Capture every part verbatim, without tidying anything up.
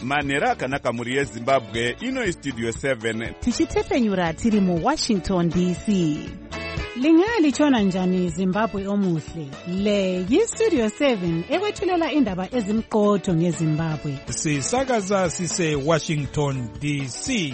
manhero akanaka mhuri yezimbabwe. Ino Studio seven tichitepfenyura tiri muWashington D C. Lingalitshona njani Zimbabwe omuhle? Le yiStudio seven ekwethulela indaba ezimqotho ngeZimbabwe. Sisakaza sise Washington D C.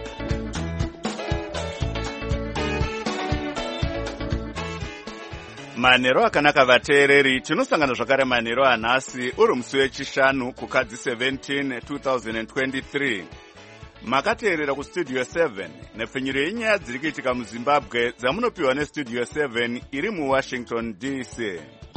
manhero akanaka vateereri. Tinosangana zvakare manhero anhasi uri musi wechishanu kukadzi seventeen twenty twenty-three. Makateerera kuStudio seven nepfenyuro yenyaya dziri kuitika muZimbabwe dzamunopiwa neStudio seven iri muWashington D C.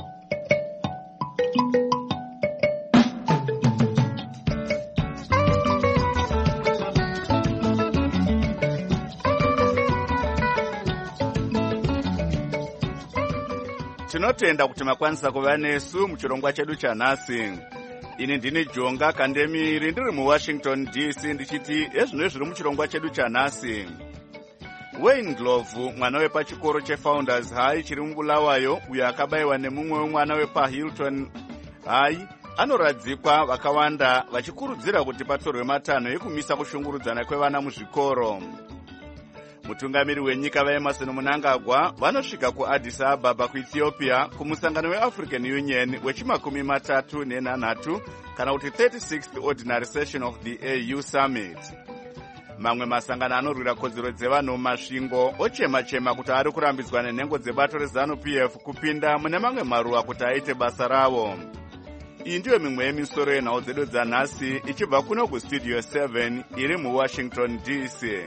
Tinotenda kuti makwanisa kuva nesu muchirongwa chedu chanhasi. Ini ndini Jonga Kandemiri ndiri muWashington D C ndichiti ezvino zviri muchirongwa chedu chanhasi. Wayne Ndlovu, mwana wepachikoro cheFounders High chiri muBulawayo, uyo akabayiwa nemumwe wemwana wepaHilton High, anoradzikwa vakawanda vachikurudzira kuti patorwe matanho ekumisa kushungurudzana kwevana muzvikoro. Mutungamiri wenyika vaEmerson Mnangagwa vanosvika kuAddis Ababa kuEthiopia kumusangano weAfrican Union wechimakumi matatu nenhanhatu kana kuti thirty-sixth Ordinary Session of the A U Summit. Mamwe masangano anorwira kodzero dzevanhu mumasvingo ochema-chema kuti ari kurambidzwa nenhengo dzebato reZANU P F kupinda mune mamwe maruwa kuti aite basa ravo. Iyi ndiyo mimwe yemisoro yenhau dzedu dzanhasi ichibva kuno kuStudio seven iri muWashington D C.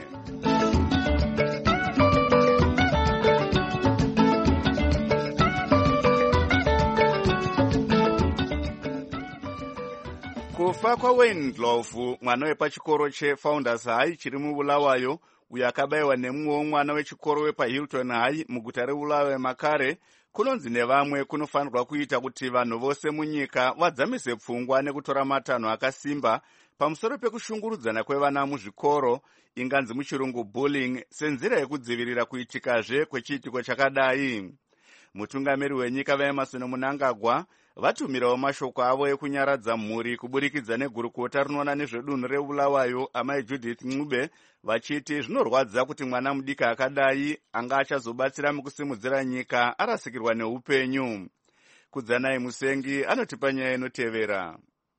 Kufa kwaWayne Ndlovu, mwana wepachikoro cheFounders High chiri muBulawayo, uyo akabayiwa nemumwe womwana wechikoro wepaHilton High muguta reBulawayo makare, kunonzi nevamwe kunofanirwa kuita kuti vanhu vose munyika vadzamise pfungwa nekutora matanho akasimba pamusoro pekushungurudzana kwevana muzvikoro, inganzi muchirungu bullying, senzira yekudzivirira kuitikazve kwechiitiko chakadai. Mutungamiri wenyika vaEmerson Mnangagwa vatumirawo mashoko avo ekunyaradza mhuri kuburikidza negurukota rinoona nezvedunhu reBulawayo amai Judith Ncube, vachiti zvinorwadza kuti mwana mudika akadai anga achazobatsira mukusimudzira nyika arasikirwa neupenyu. Kudzanai Musengi anotipa nyaya inotevera.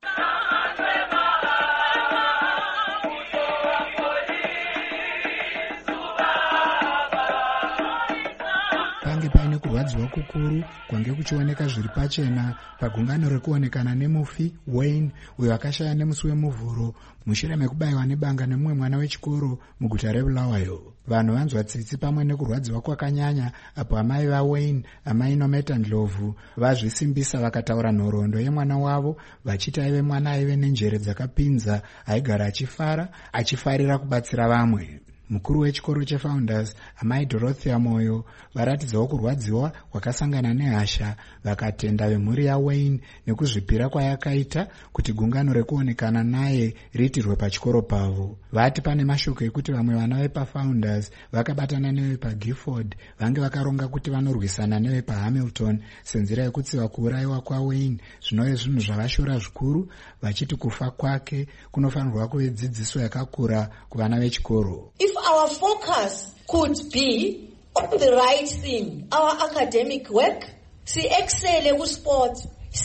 Pange paine kurwadziwa kukuru kwange kuchioneka zviri pachena pagungano rekuonekana nemufi Wayne, uyo akashaya nemusi wemuvhuro mushure mekubayiwa nebanga nemumwe mwana wechikoro muguta reBulawayo. Vanhu vanzwa tsitsi pamwe nekurwadziwa kwakanyanya apo amai vaWayne, amai Nometa Ndlovu, vazvisimbisa vakataura nhoroondo yemwana wavo vachiti aive mwana aive nenjere dzakapinza, aigara achifara achifarira kubatsira vamwe. Mukuru wechikoro cheFounders amai Dorothea Moyo varatidzawo kurwadziwa kwakasangana nehasha, vakatenda vemhuri yaWayne nekuzvipira kwayakaita kuti gungano rekuonekana naye riitirwe pachikoro pavo. Vati pane mashoko ekuti vamwe vana vepaFounders vakabatana nevepaGifford vange vakaronga kuti vanorwisana nevepaHamilton senzira yekutsiva kuurayiwa kwaWayne zvinove zvinhu zvavashora zvikuru, vachiti kufa kwake kunofanirwa kuve dzidziso yakakura kuvana vechikoro. If our focus could be on the right thing, our academic work, si excel ku-sport,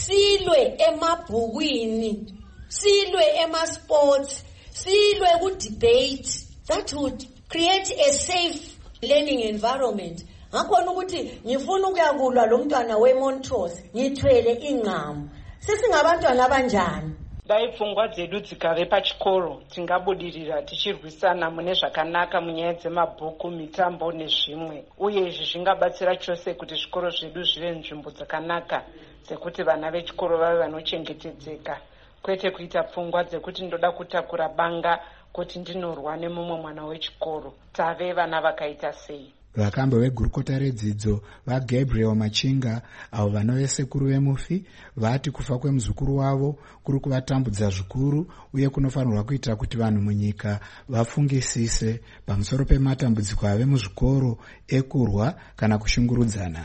silwe emabhukwini, silwe ema-sports, silwe ku-debate, that would create a safe learning environment. Ngakhona ukuthi ngifuna ukuyakulwa lo mntwana weMontrose ngithwele ingqamu. Sisingabantwana abanjani? Dai pfungwa dzedu dzikave pachikoro tingabudirira tichirwisana mune zvakanaka munyaya dzemabhuku, mitambo nezvimwe, uye izvi zvingabatsira chose kuti zvikoro zvedu zvive nzvimbo dzakanaka dzekuti vana vechikoro vave vanochengetedzeka, kwete kuita pfungwa dzekuti ndoda kutakura banga kuti ndinorwa nemumwe mwana wechikoro. Tave vana vakaita sei? Vakambe vegurukota redzidzo vaGabriel Machinga, avo vanove sekuru vemufi, vati kufa kwemuzukuru wavo kuri kuvatambudza zvikuru uye kunofanirwa kuita kuti vanhu munyika vafungisise pamusoro pematambudziko ave muzvikoro ekurwa kana kushungurudzana.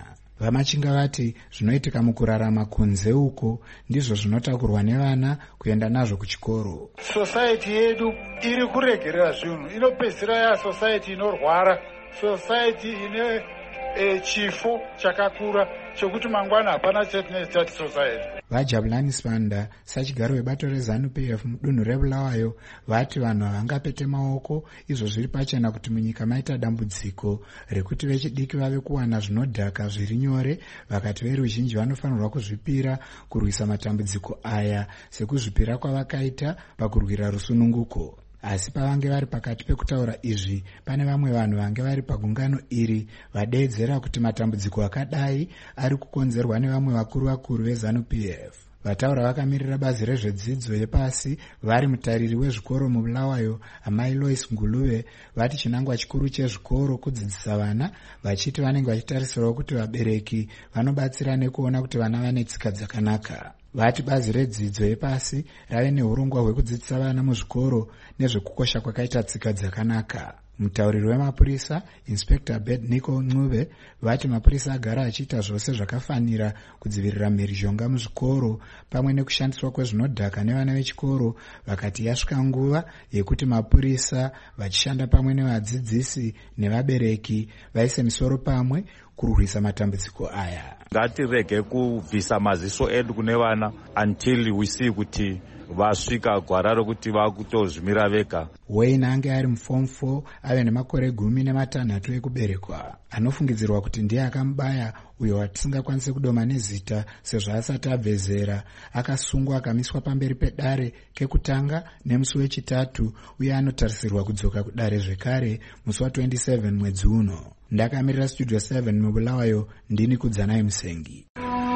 Vamachinga vati zvinoitika mukurarama kunze uko ndizvo zvinotakurwa nevana kuenda nazvo kuchikoro. Society yedu iri kuregerera zvinhu, inopedzisira ya society inorwara, society ine e, chifo chakakura chokuti mangwana hapana chetineti society. Vajabulani Sibanda, sachigaro webato reZANU-P F mudunhu reBulawayo, vati vanhu havangapete maoko izvo zviri pachena kuti munyika maita dambudziko rekuti vechidiki vave kuwana zvinodhaka zviri nyore, vakati veruzhinji vanofanirwa kuzvipira kurwisa matambudziko aya sekuzvipira kwavakaita pakurwira rusununguko. Asi pavange vari pakati pekutaura izvi, pane vamwe vanhu vange vari pagungano iri vadeedzera kuti matambudziko akadai ari kukonzerwa nevamwe vakuru vakuru veZANU-P F. Vataura vakamirira bazi rezvedzidzo yepasi vari mutariri wezvikoro muBulawayo, amai Lois Nguluve, vati chinangwa chikuru chezvikoro kudzidzisa vana, vachiti vanenge vachitarisirawo kuti vabereki vanobatsira nekuona kuti vana vane tsika dzakanaka. Vati bazi redzidzo yepasi rave neurongwa hwekudzidzisa vana muzvikoro nezvekukosha kwakaita tsika dzakanaka. Mutauriri wemapurisa, Inspector Bedniko Ncube, vati mapurisa agara achiita zvose zvakafanira kudzivirira mhirizhonga muzvikoro pamwe nekushandiswa kwezvinodhaka nevana vechikoro, vakati yasvika nguva yekuti mapurisa vachishanda pamwe nevadzidzisi nevabereki vaise misoro pamwe kurwisa matambudziko aya. Ngatirege kubvisa maziso edu kune vana until we see kuti vasvika gwara rokuti vakutozvimira vega. Wayne ange ari muform four ave nemakore gumi nematanhatu ekuberekwa. Anofungidzirwa kuti ndiye akamubaya uyo watisingakwanisi kudoma nezita sezvo asati abve zera. Akasungwa akamiswa pamberi pedare kekutanga nemusi wechitatu uye anotarisirwa kudzoka kudare zvekare musi wa27 mwedzi uno. Ndakamirira Studio seven muBulawayo, ndini Kudzanai Musengi.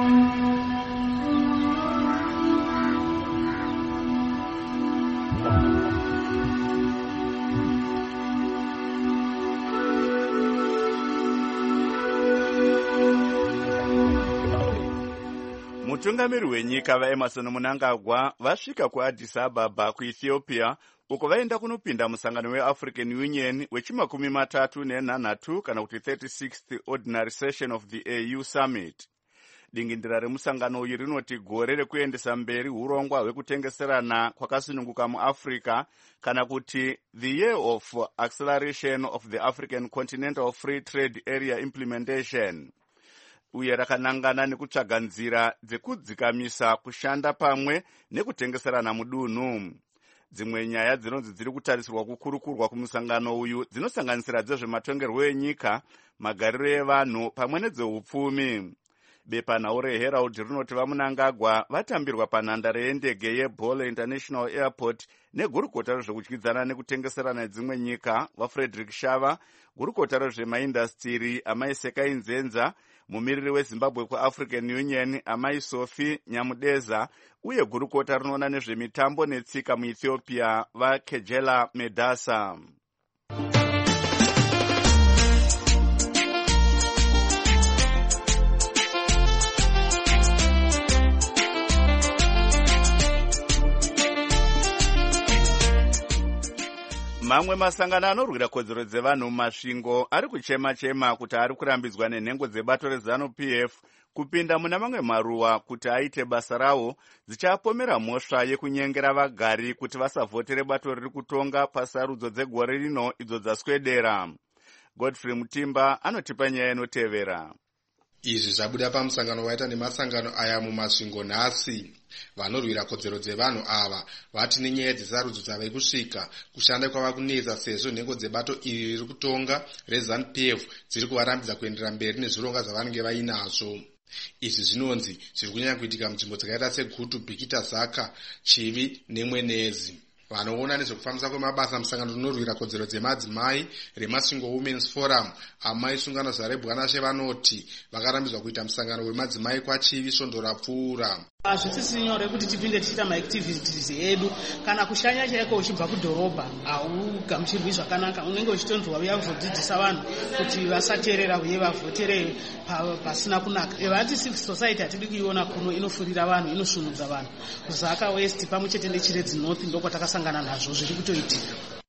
Mutungamiri wenyika vaEmerson Mnangagwa vasvika kuAddis Ababa kuEthiopia uko vaenda kunopinda musangano weAfrican Union wechimakumi matatu nenhanhatu kana kuti thirty-sixth Ordinary Session of the A U Summit. Dingindira remusangano uyu rinoti gore rekuendesa mberi urongwa hwekutengeserana kwakasununguka muAfrica kana kuti the year of acceleration of the African Continental Free Trade Area implementation. Uye rakanangana nekutsvaga nzira dzekudzikamisa kushanda pamwe nekutengeserana mudunhu. Dzimwe nyaya dzinonzi dziri kutarisirwa kukurukurwa kumusangano uyu dzinosanganisira dzezvematongerwo enyika, magariro evanhu pamwe nedzehupfumi. Bepanhau reHerald rinoti vaMnangagwa vatambirwa panhandare yendege yeBole International Airport negurukota rezvekudyidzana nekutengeserana nedzimwe nyika vaFrederick Shava, gurukota rezvemaindastiri amai Sekai Nzenza, mumiriri weZimbabwe kuAfrican Union amai Sophie Nyamudeza, uye gurukota rinoona nezvemitambo netsika muEthiopia vaKejela Medasa. Mamwe masangano anorwira kodzero dzevanhu mumasvingo ari kuchema-chema kuti ari kurambidzwa nenhengo dzebato reZANU-P F kupinda muna mamwe maruwa kuti aite basa rawo, dzichapomera mhosva yekunyengera vagari kuti vasavhotere bato riri kutonga pasarudzo dzegore rino idzo dzaswedera. Godfrey Mutimba anotipa nyaya inotevera. Izvi zvabuda pamusangano waita nemasangano aya mumasvingo nhasi. Vanorwira kodzero dzevanhu ava vati nenyaya dzesarudzo dzave kusvika kushanda kwava kunetsa sezvo nhengo dzebato iri riri kutonga reZANU-P F dziri kuvarambidza kuendera mberi nezvironga zvavanenge vainazvo. Izvi zvinonzi zviri kunyanya kuitika munzvimbo dzakaita seGutu, Bhikita, Zaka, Chivi neMwenezi. Vanoona nezvekufambisa kwemabasa musangano rinorwira kodzero dzemadzimai reMasvingo Women's Forum amai sungano zarebwanashe vanoti vakarambidzwa kuita musangano wemadzimai kwaChivi svondo rapfuura. Hazvisisi nyore kuti tipinde tichiita maactivities edu kana kushanya chaiko uchibva kudhorobha haugamuchirwi zvakanaka, unenge uchitonzwa uya kuzodzidzisa vanhu kuti vasateerera uye vavhotere pasina kunaka. Vati civil society hatidi kuiona kuno inofurira vanhu, inosunudza vanhu. Zaka West pamwe chete neChiredzi North ndoko takasangana nazvo zviri kutoitika.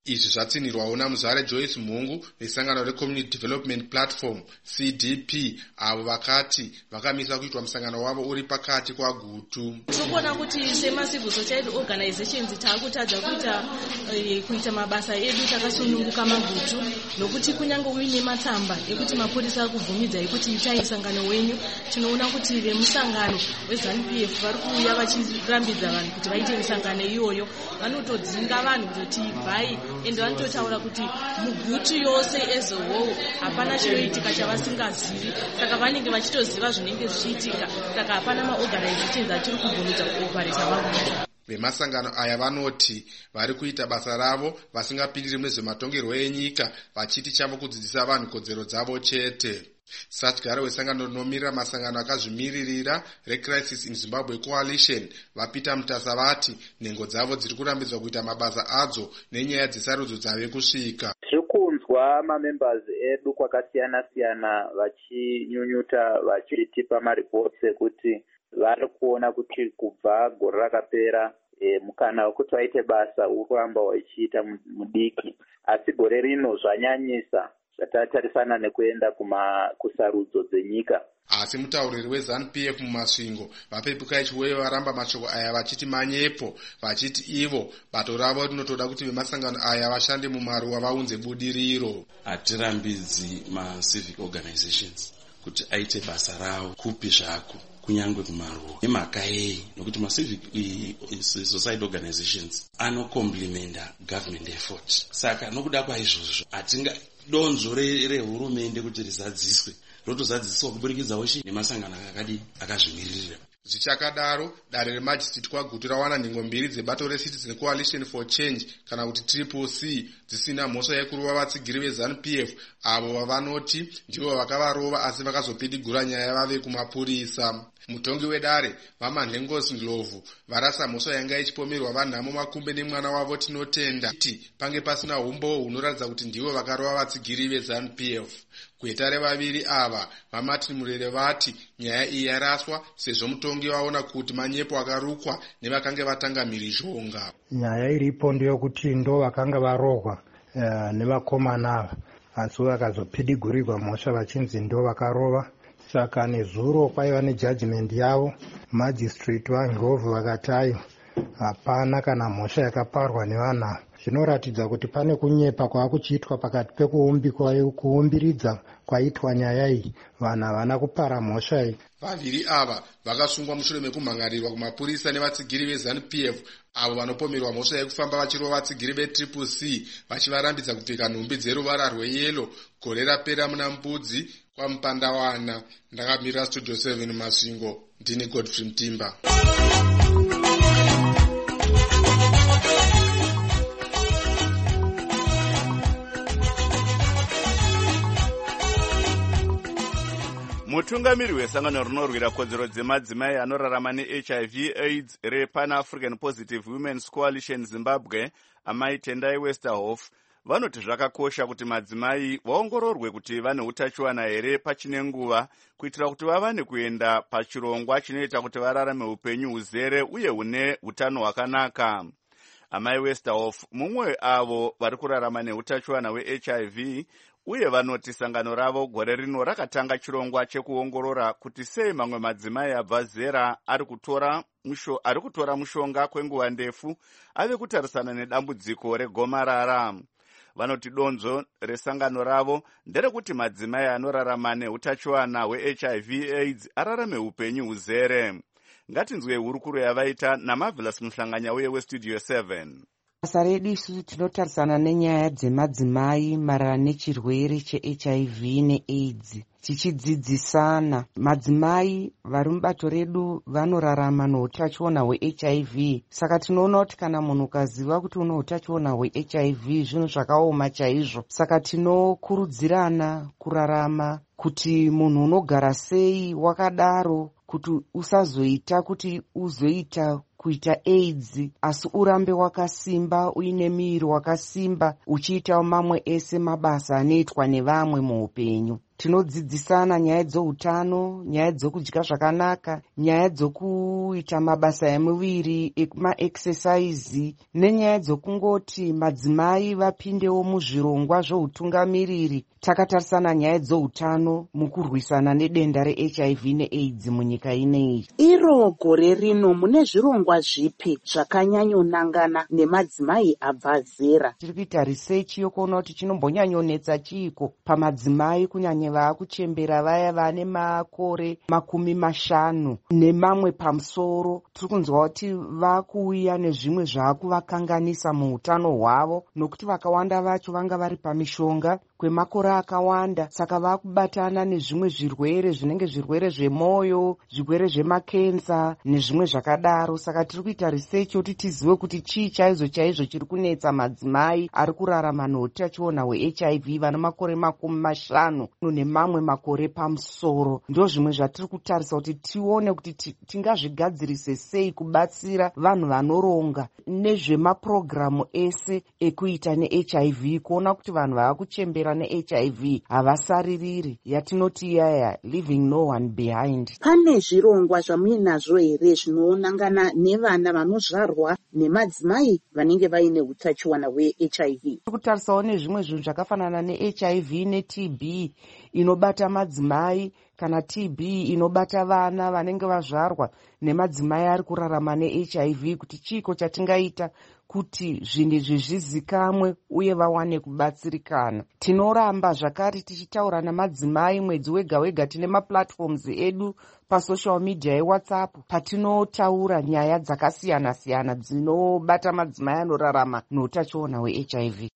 izvi zvatsinirwawo namuzare Joyce Mhungu vesangano reCommunity Development Platform C D P, avo vakati vakamisa kuitwa musangano wavo uri pakati kwagutu. Tinoona kuti semacivil society organizations taakutadza kuita e, kuita mabasa edu takasununguka magutu, nokuti kunyange uine matsamba ekuti mapurisa akubvumidza ekuti itai musangano wenyu, tinoona kuti vemusangano weZANU P F vari kuuya vachirambidza vanhu kuti vaite misangano iyoyo, vanotodzinga vanhu kuti bhai, ende vanototaura kuti mugutu yose as a whole hapana chinoitika chavasingazivi, saka vanenge vachitoziva zvinenge zvichiitika, saka hapana maorganizations achiri kubvumidza kuopareta magutu. Vemasangano aya vanoti vari kuita basa ravo vasingapindiri munezvematongerwo enyika, vachiti chavo kudzidzisa vanhu kodzero dzavo chete. Satyara wesangano rinomirira masangano akazvimiririra reCrisis in Zimbabwe Coalition vaPeter Mutasa vati nhengo dzavo dziri kurambidzwa kuita mabasa adzo nenyaya dzesarudzo dzave kusvika. Tiri kunzwa mamembers edu kwakasiyana siyana vachinyunyuta vachitipa maripotsi ekuti vari kuona kuti kubva gore rakapera e, mukana wekuti vaite basa uri kuramba vachiita mudiki, asi gore rino zvanyanyisa zvatatarisana nekuenda kuma kusarudzo dzenyika. Asi mutauriri weZANU P F mumasvingo vapepukai chiwewe varamba mashoko aya vachiti manyepo, vachiti ivo bato ravo rinotoda kuti vemasangano aya vashande mumaruwa vaunze budiriro. Hatirambidzi ma-civic organizations kuti aite basa ravo kupi zvako kunyangwe kumaruwa. Nemhaka yei? Nokuti ma-civic society organizations anocomplimenta government effort. Saka nokuda kwaizvozvo hatinga donzo rehurumende kuti rizadziswe rotozadziswa kuburikidzawo chi nemasangano akadi akazvimiririra. Zvichakadaro, dare remajistrate kwagutu rawana nhengo mbiri dzebato reCitizen Coalition for Change kana kuti Triple C dzisina mhosva yekurova vatsigiri veZANU P F avo vavanoti ndivo vakavarova asi vakazopidigura nyaya vave kumapurisa. Mutongi wedare vamanhengosi Ndlovu varasa mhosva yanga ichipomerwa vanhamo Makumbe nemwana wavo Tinotenda kuti pange pasina umbo hunoratidza kuti ndivo vakarova vatsigiri veZANU P F. Kuetare vaviri ava vaMartin Murere vati nyaya iyi yaraswa sezvo mutongi vaona kuti manyepo akarukwa nevakange vatanga mhirizhonga. Nyaya iripo ndeyokuti ndo vakanga varohwa uh, nevakomana ava asi vakazopidigurirwa mhosva vachinzi ndo vakarova. Saka nezuro kwaiva nejudgment yavo magistrate vaNdlovu vakati hapana kana mhosva yakaparwa nevanhu. Zvinoratidza kuti pane kunyepa kwaakuchiitwa pakati pekuumbiridza kwaitwa nyaya iyi. Vanhu havana kupara mhosva iyi. Vaviri ava vakasungwa mushure mekumhangarirwa kumapurisa nevatsigiri veZANU P F avo vanopomerwa mhosva yekufamba vachirova vatsigiri veTriple C vachivarambidza kupfeka nhumbi dzeruvara rweyero gore rapera muna Mbudzi kwaMupandawana. Ndakamirira Studio seven Masvingo, ndini Godfrey Mtimba. Mutungamiri wesangano rinorwira kodzero dzemadzimai anorarama neH I V AIDS rePan African Positive Women's Coalition Zimbabwe, Amai Tendai Westerhoff, vanoti zvakakosha kuti madzimai vaongororwe kuti vane utachiwana here pachine nguva kuitira kuti vavane kuenda pachirongwa chinoita kuti vararame upenyu huzere uye hune hutano hwakanaka. Amai Westerhoff mumwe avo vari kurarama neutachiwana weH I V uye vanoti sangano ravo gore rino rakatanga chirongwa chekuongorora kuti sei mamwe madzimai abva zera ari kutora musho ari kutora mushonga kwenguva ndefu ave kutarisana nedambudziko regomarara. Vanoti donzo resangano ravo nderekuti madzimai anorarama neutachiwana weH I V AIDS ararame upenyu huzere. Ngatinzwe hurukuro yavaita naMarvelous Muhlanganya uye weStudio seven. Basa redu isu tinotarisana nenyaya dzemadzimai marara nechirwere cheH I V neAIDS, tichidzidzisana. Madzimai vari mubato redu vanorarama neutachiona hweH I V, saka tinoona kuti kana munhu ukaziva kuti une utachiona hweH I V zvinhu zvakaoma chaizvo. Saka tinokurudzirana kurarama kuti munhu unogara sei wakadaro, kuti usazoita kuti uzoita kuita AIDS asi urambe wakasimba uine miri wakasimba uchiita mamwe ese mabasa anoitwa nevamwe muupenyu. tinodzidzisana nyaya dzoutano, nyaya dzokudya zvakanaka, nyaya dzokuita mabasa emuviri, maexesaizi, nenyaya dzokungoti madzimai vapindewo muzvirongwa zvoutungamiriri. Takatarisana nyaya dzoutano mukurwisana nedenda reH I V neAIDS munyika ineyi. Iro gore rino mune zvirongwa zvipi zvakanyanyonangana nemadzimai abva zera? Tiri kuita research yokuona kuti chinombonyanyonetsa chiiko pamadzimai kunyanya vaakuchembera vaya vane makore makumi mashanu nemamwe pamusoro. Tiri kunzwa kuti vakuuya nezvimwe zvaakuvakanganisa muutano hwavo, nokuti vakawanda vacho vanga vari pamishonga kwemakore akawanda, saka vakubatana nezvimwe zvirwere zvinenge zvirwere zvemwoyo, zvirwere zvemakenza nezvimwe zvakadaro. Saka tiri kuita research kuti tizive kuti chii chaizvo chaizvo chiri kunetsa madzimai ari kurarama neutachiona hweH I V vana makore makumi mashanu nemamwe makore pamusoro. Ndo zvimwe zvatiri kutarisa kuti tione kuti tingazvigadzirise sei kubatsira vanhu vanoronga nezvemapurogiramu ese ekuita neH I V, kuona kuti vanhu vaakuchembera neH I V havasaririri, yatinoti yaya leaving no one behind. Pane zvirongwa zvamuinazvo here zvinoonangana nevana vanozvarwa nemadzimai vanenge vaine utachiwana hweH I V? Kutarisawo nezvimwe zvinhu zvakafanana neH I V neT B inobata madzimai, kana T B inobata vana vanenge vazvarwa nemadzimai ari kurarama neH I V, kuti chiiko chatingaita kuti zvinhu izvi zvizikamwe uye vawane kubatsirikana. Tinoramba zvakare tichitaura namadzimai mwedzi wega wega. Tine maplatforms edu pasocial media eWhatsApp patinotaura nyaya dzakasiyana siyana dzinobata madzimai anorarama neutachiona hweH I V.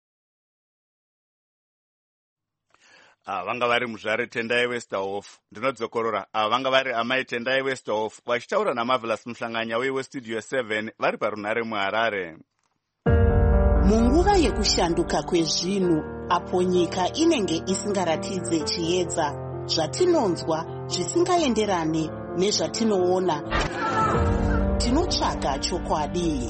Ah, vanga vari muzvare Tendai Westerhof. Ndinodzokorora. Ah, vanga vari amai Tendai Westerhof vachitaura naMarvelous Mhlanganya weStudio seven vari parunare muHarare. Munguva yekushanduka kwezvinhu, apo nyika inenge isingaratidze chiedza, zvatinonzwa zvisingaenderane nezvatinoona, tinotsvaga chokwadi.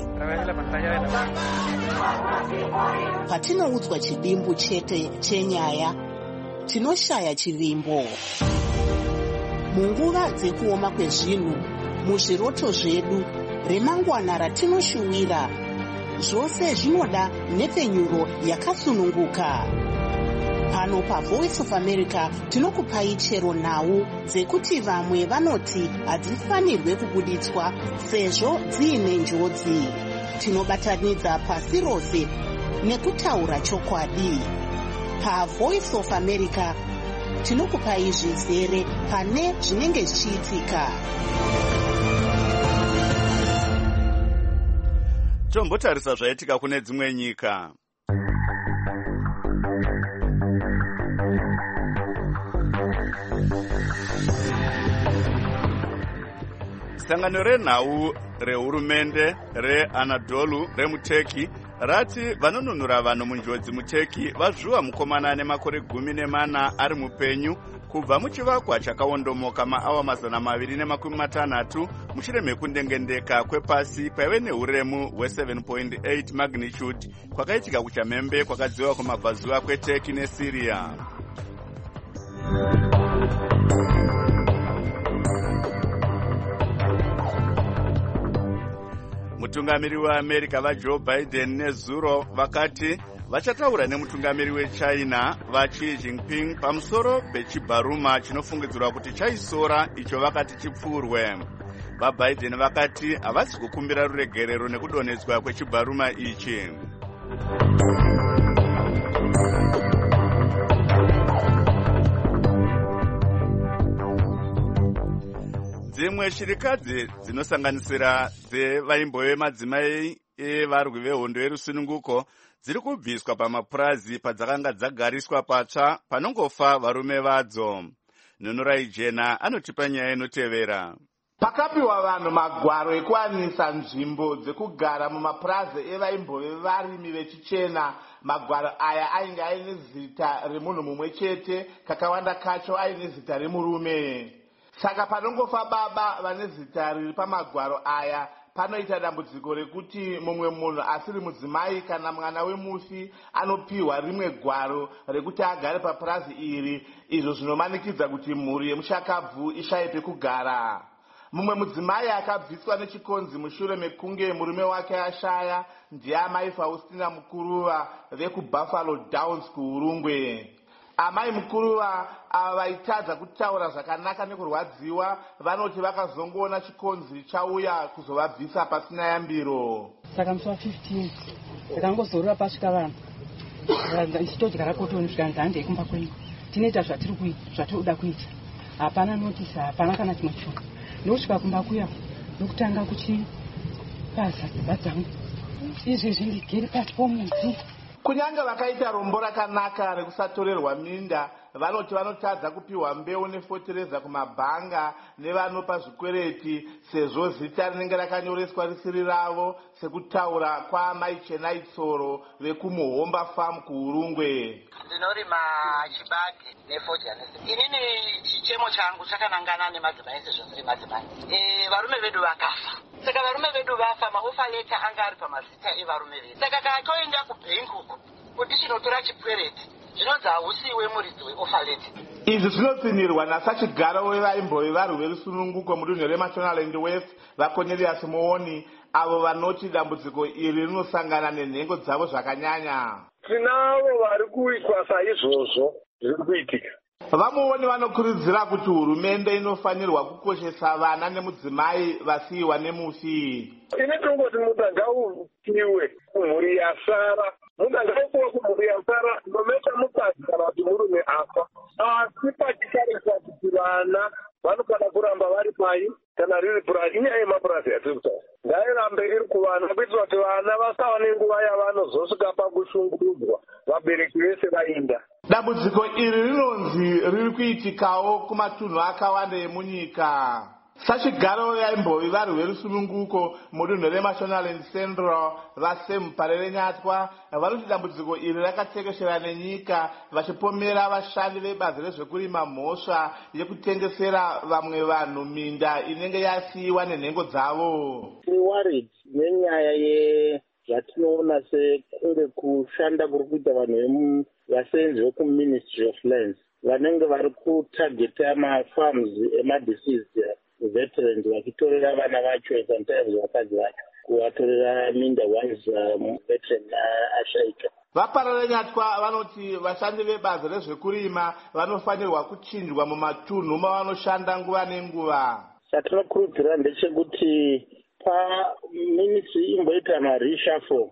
Patinoudzwa chidimbu chete chenyaya, tinoshaya chivimbo. Munguva dzekuoma kwezvinhu, muzviroto zvedu, remangwana ratinoshuwira, zvose zvinoda nepfenyuro yakasununguka. Pano paVoice of America tinokupai chero nhau dzekuti vamwe vanoti hadzifanirwe kubuditswa sezvo dziine njodzi. Tinobatanidza pasi rose nekutaura chokwadi. PaVoice of America tinokupai zvizere pane zvinenge zvichiitika. Tombotarisa zvaitika kune dzimwe nyika. Sangano renhau rehurumende reAnadolu remuTurkey rati vanonunura vanhu munjodzi muTurkey vazviwa mukomana nemakore gumi nemana ari mupenyu kubva muchivakwa chakaondomoka maawa mazana maviri nemakumi matanhatu mushure mekundengendeka kwepasi kwaive neuremu hwe-seven point eight magnitude kwakaitika kuchamhembe kwakadziwa kumabvazuva kweTurkey neSyria. Mutungamiri weAmerica vaJoe Biden nezuro vakati vachataura nemutungamiri weChina vaXi Jinping pamusoro pechibharuma chinofungidzirwa kuti chaisora icho vakati chipfurwe. VaBiden vakati havasi kukumbira ruregerero nekudonhedzwa kwechibharuma ichi. Dzimwe shirikadzi dzinosanganisira dzevaimbo vemadzimai evarwi vehondo yerusununguko dziri kubviswa pamapurazi padzakanga dzagariswa patsva panongofa varume vadzo. Nunurai Jena anotipa nyaya inotevera. Pakapiwa vanhu magwaro ekuwanisa nzvimbo dzekugara mumapurazi evaimbo vevarimi vechichena. Magwaro aya ainge aine zita remunhu mumwe chete, kakawanda kacho aine zita remurume. Saka panongofa baba vane zita riri pamagwaro aya panoita dambudziko rekuti mumwe munhu asiri mudzimai kana mwana wemufi anopiwa rimwe gwaro rekuti agare papurazi iri, izvo zvinomanikidza kuti mhuri yemushakabvu ishaye pekugara. Mumwe mudzimai akabviswa nechikonzi mushure mekunge murume wake ashaya ndiamai Faustina Mukuruva vekuBuffalo Downs kuUrungwe. Amai Mukuruva ava vaitadza kutaura zvakanaka nekurwadziwa vanoti vakazongoona chikonzi chauya kuzovabvisa pasina yambiro. Saka musi wa15 ndakangozorora pasvika vanhu ndichitodyara kotoni svika ndhande yekumba kwenyu. Tinoita zvatiri kuita zvatinoda kuita, hapana notisi, hapana kana chimwe chinhu. Ndosvika kumba kuya ndokutanga kuchipaza dzimba dzangu, izvezvi ndigere pasi pomuti. Kunyange vakaita rombo rakanaka rekusatorerwa minda, vanoti vanotadza kupiwa mbeu nefotereza kumabhanga nevanopa zvikwereti, sezvo zita rinenge rakanyoreswa risiri ravo, sekutaura kwaamai Chenai Tsoro vekumuhomba farm kuUrungwe. Ndinorima chibage nefojanesi. Inini chichemo changu chakanangana nemadzimai sezvo ndiri madzimai. E, varume vedu vakafa. Saka varume vedu vafa, maofa leta anga ari pamazita evarume vedu. Saka kana toenda kubhenki uko kuti chinotora chipwereti, zvinonzi hausiwe muridzi weofa leta. Izvi zvinotsinirwa nasachigaro wevaimbove varwi verusununguko mudunhu reMashonaland West vaCornelius Muoni, avo vanoti dambudziko iri rinosangana nenhengo dzavo zvakanyanya. Tinavo vari kuitwa saizvozvo zviri kuitika. Vamuoni vanokurudzira kuti hurumende inofanirwa kukoshesa vana nemudzimai vasiyiwa nemufi. Ini tongoti muda ngaupiwe kumhuri yasara, muda ngaupiwe kumhuri yasara, nometa mukadzi kana kuti murume afa. Asi pachitariswa kuti vana vanofana kuramba vari pai kana riri purazi, inyaya yemapurazi yatiri kutaura. Ngairambe iri kuvana kuitira kuti vana vasawa nenguva yavanozosvika pakushungurudzwa vabereki vese vainda. Dambudziko iri rinonzi riri kuitikawo kumatunhu akawanda emunyika. Sachigaro yaimbovi varwi verusununguko mudunhu reMashonaland Central vaSem Parerenyatwa vanoti dambudziko iri rakatekeshera nenyika, vachipomera vashandi vebazi rezvekurima mhosva yekutengesera vamwe vanhu minda inenge yasiyiwa nenhengo dzavo. Tiri worried nenyaya ye zvatinoona sekunge kushanda kuri kuita vanhu vasenzi vekuMinistry of Lands vanenge vari kutageta mafarms emadeceased veterans vachitorera vana vacho sometimes vakadzi vacho kuvatorera minda once veteran ashaika. Vaparerenyatwa vanoti vashandi vebazi rezvekurima vanofanirwa kuchinjwa mumatunhu mavanoshanda nguva nenguva. Chatinokurudzira ndechekuti paministry imboita marishafo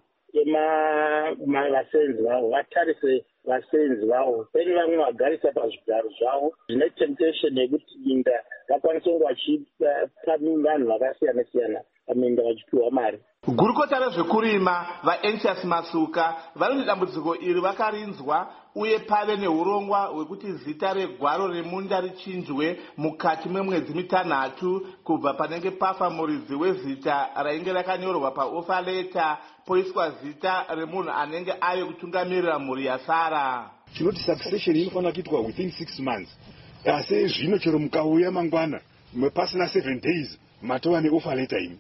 emavasenzi vavo, vatarise vasenzi vavo, peni vamwe vagarisa pazvigaro zvavo zvine temptation yekuti minda vakwanise kunge vachipa vanhu vakasiyana siyana paminda vachipiwa mari. Gurukota rezvekurima vaEnsius Masuka vanoti dambudziko iri vakarinzwa uye pave neurongwa hwekuti zita regwaro remunda richinjwe mukati memwedzi mitanhatu kubva panenge pafa muridzi wezita rainge rakanyorwa paofa leta poiswa zita remunhu anenge ave kutungamirira mhuri yasara. Tinoti succession inofanira kuitwa within six months. Asi zvino chero mukauya mangwana pasina seven days matova neofa leta imi.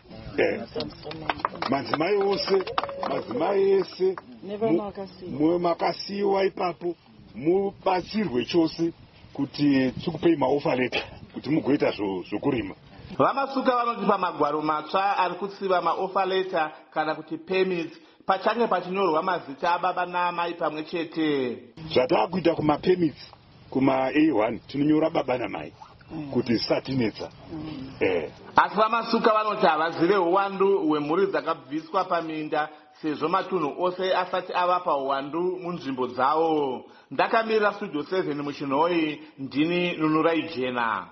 Madzimai ose, madzimai ese mwe makasiyiwa ipapo mubatsirwe chose kuti tikupei maofa leta kuti mugoita zvokurima. Vamasuka vanoti pamagwaro matsva ari kutsiva maofa leta kana kuti permits pachange pachinyorwa mazita ababa naamai pamwe chete. Zvatakuita kumapermits kuma A one tinonyora baba namai kuti satinetsa. Eh. Asi vamasuka vanoti havazive uwandu hwemhuri dzakabviswa paminda sezvo matunhu ose asati ava pauwandu munzvimbo dzavo. Ndakamirira Studio seven muchinhoi, ndini Nunurai Jena.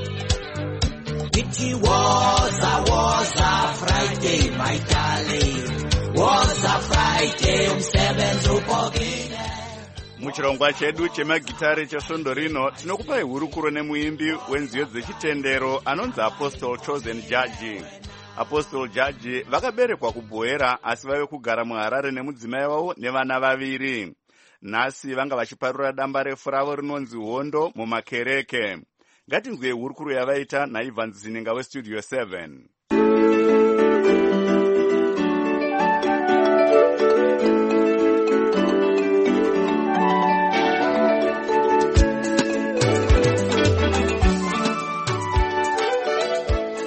It was a was a Friday, my darling. Was a Friday, umsebenzi upogile. Muchirongwa chedu chemagitare chesvondo rino tinokupai hurukuro nemuimbi wenziyo dzechitendero anonzi Apostle Chosen Judge. Apostle Judge vakaberekwa kuBhoera asi vave kugara muHarare nemudzimai wavo nevana vaviri. Nhasi vanga vachiparura damba refu ravo rinonzi Hondo mumakereke. Ngatinzwe hurukuro yavaita naIvan Zininga weStudio seven.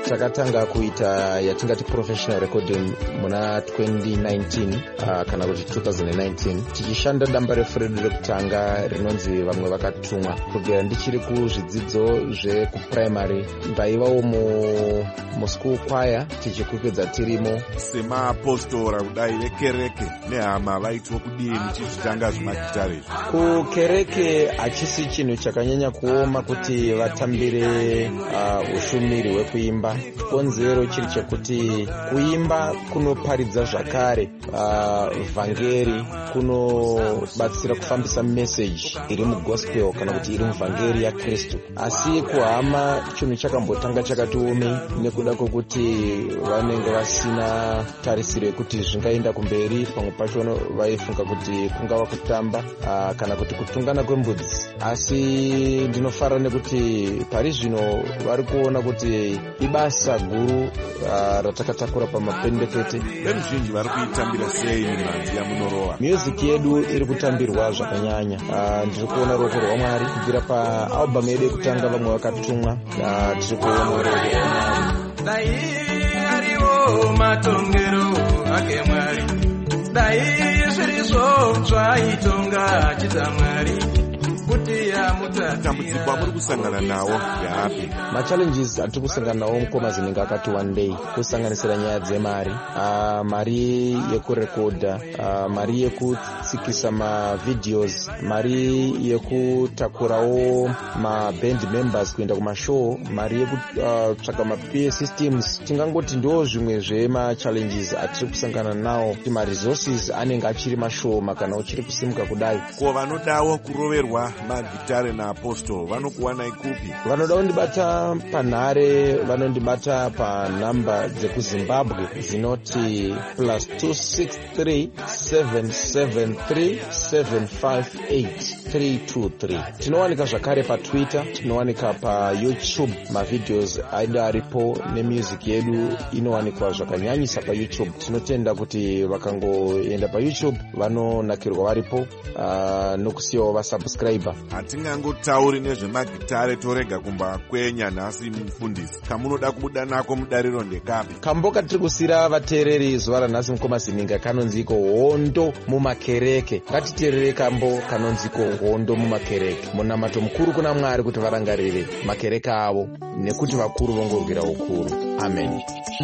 takatanga kuita yatingati professional recording muna twenty nineteen uh, kana kuti two thousand nineteen tichishanda damba refu redu rekutanga rinonzi vamwe vakatumwa. Kubvira ndichiri kuzvidzidzo zvekuprimary ndaivawo mu muschool choir tichikwikwiedza tirimo semapostora kudai vekereke nehama vaitwa kudini tichitanga zvemagitare. Kukereke hachisi chinhu chakanyanya kuoma kuti vatambire uh, ushumiri hwekuimba. Konzero chiri chekuti kuimba kunoparidza zvakare uh, vhangeri, kunobatsira kufambisa meseji iri mugospel kana kuti iri muvhangeri yaKristu. Asi kuhama chinhu chakambotanga chakatiomei nekuda kwokuti vanenge vasina tarisiro yekuti zvingaenda kumberi. Pamwe pacho vaifunga kuti kungava kutamba uh, kana kuti kutungana kwembudzi. Asi ndinofara nekuti pari zvino vari kuona kuti ibasa guru uh, ratakatakura pamapendekete. Veruzhinji vari kuitambira sei mimhanzi yamunorova? Music yedu iri kutambirwa zvakanyanya. Uh, ndiri kuona ruoko rwaMwari kubvira paalbum yedu yekutanga vamwe vakatumwa. Uh, tiri kuona ruoko rwaMwari. Dai ariwo matongero ake Mwari, dai zvirizo zvaitonga chidzamwari. Matambudziko amuri kusangana nawo ndeapi? Machallenges atiri kusangana nawo mukoma zinenge akati one day kusanganisira nyaya dzemari, uh, mari yekurekodha, uh, mari yekutsikisa mavideos, mari yekutakurawo maband members kuenda kumashow, mari yekutsvaka uh, ma-P A systems. Tingangoti ndo zvimwe zvemachallenges atiri kusangana nawo kuti maresources anenge achiri mashoma kana uchiri kusimuka kudai. Ko vanodawo kuroverwa magitare naapostol vanokuwanai kupi? Vanoda kundibata panhare, vanondibata panhamba dzekuZimbabwe dzinoti plus two six three seven seven three seven five eight three two three. Tinowanika zvakare paTwitter, tinowanika paYouTube, mavideos aida aripo nemusic yedu inowanikwa zvakanyanyisa paYouTube. Tinotenda kuti vakangoenda paYouTube vanonakirwa varipo uh, nokusiyawo vasubscriber. Hatingangotauri nezvemagitare torega kumba kwenya nhasi mufundisi. Kamunoda kubuda nako mudariro ndekapi? Kambo katiri kusira vateereri zuva ranhasi mukoma zininga kanonziko hondo mumakereke. Ngatiteerere kambo kanonziko hondo mumakereke. Munamato mukuru kuna Mwari kuti varangarire makereke avo nekuti vakuru vongorwira ukuru. Amen.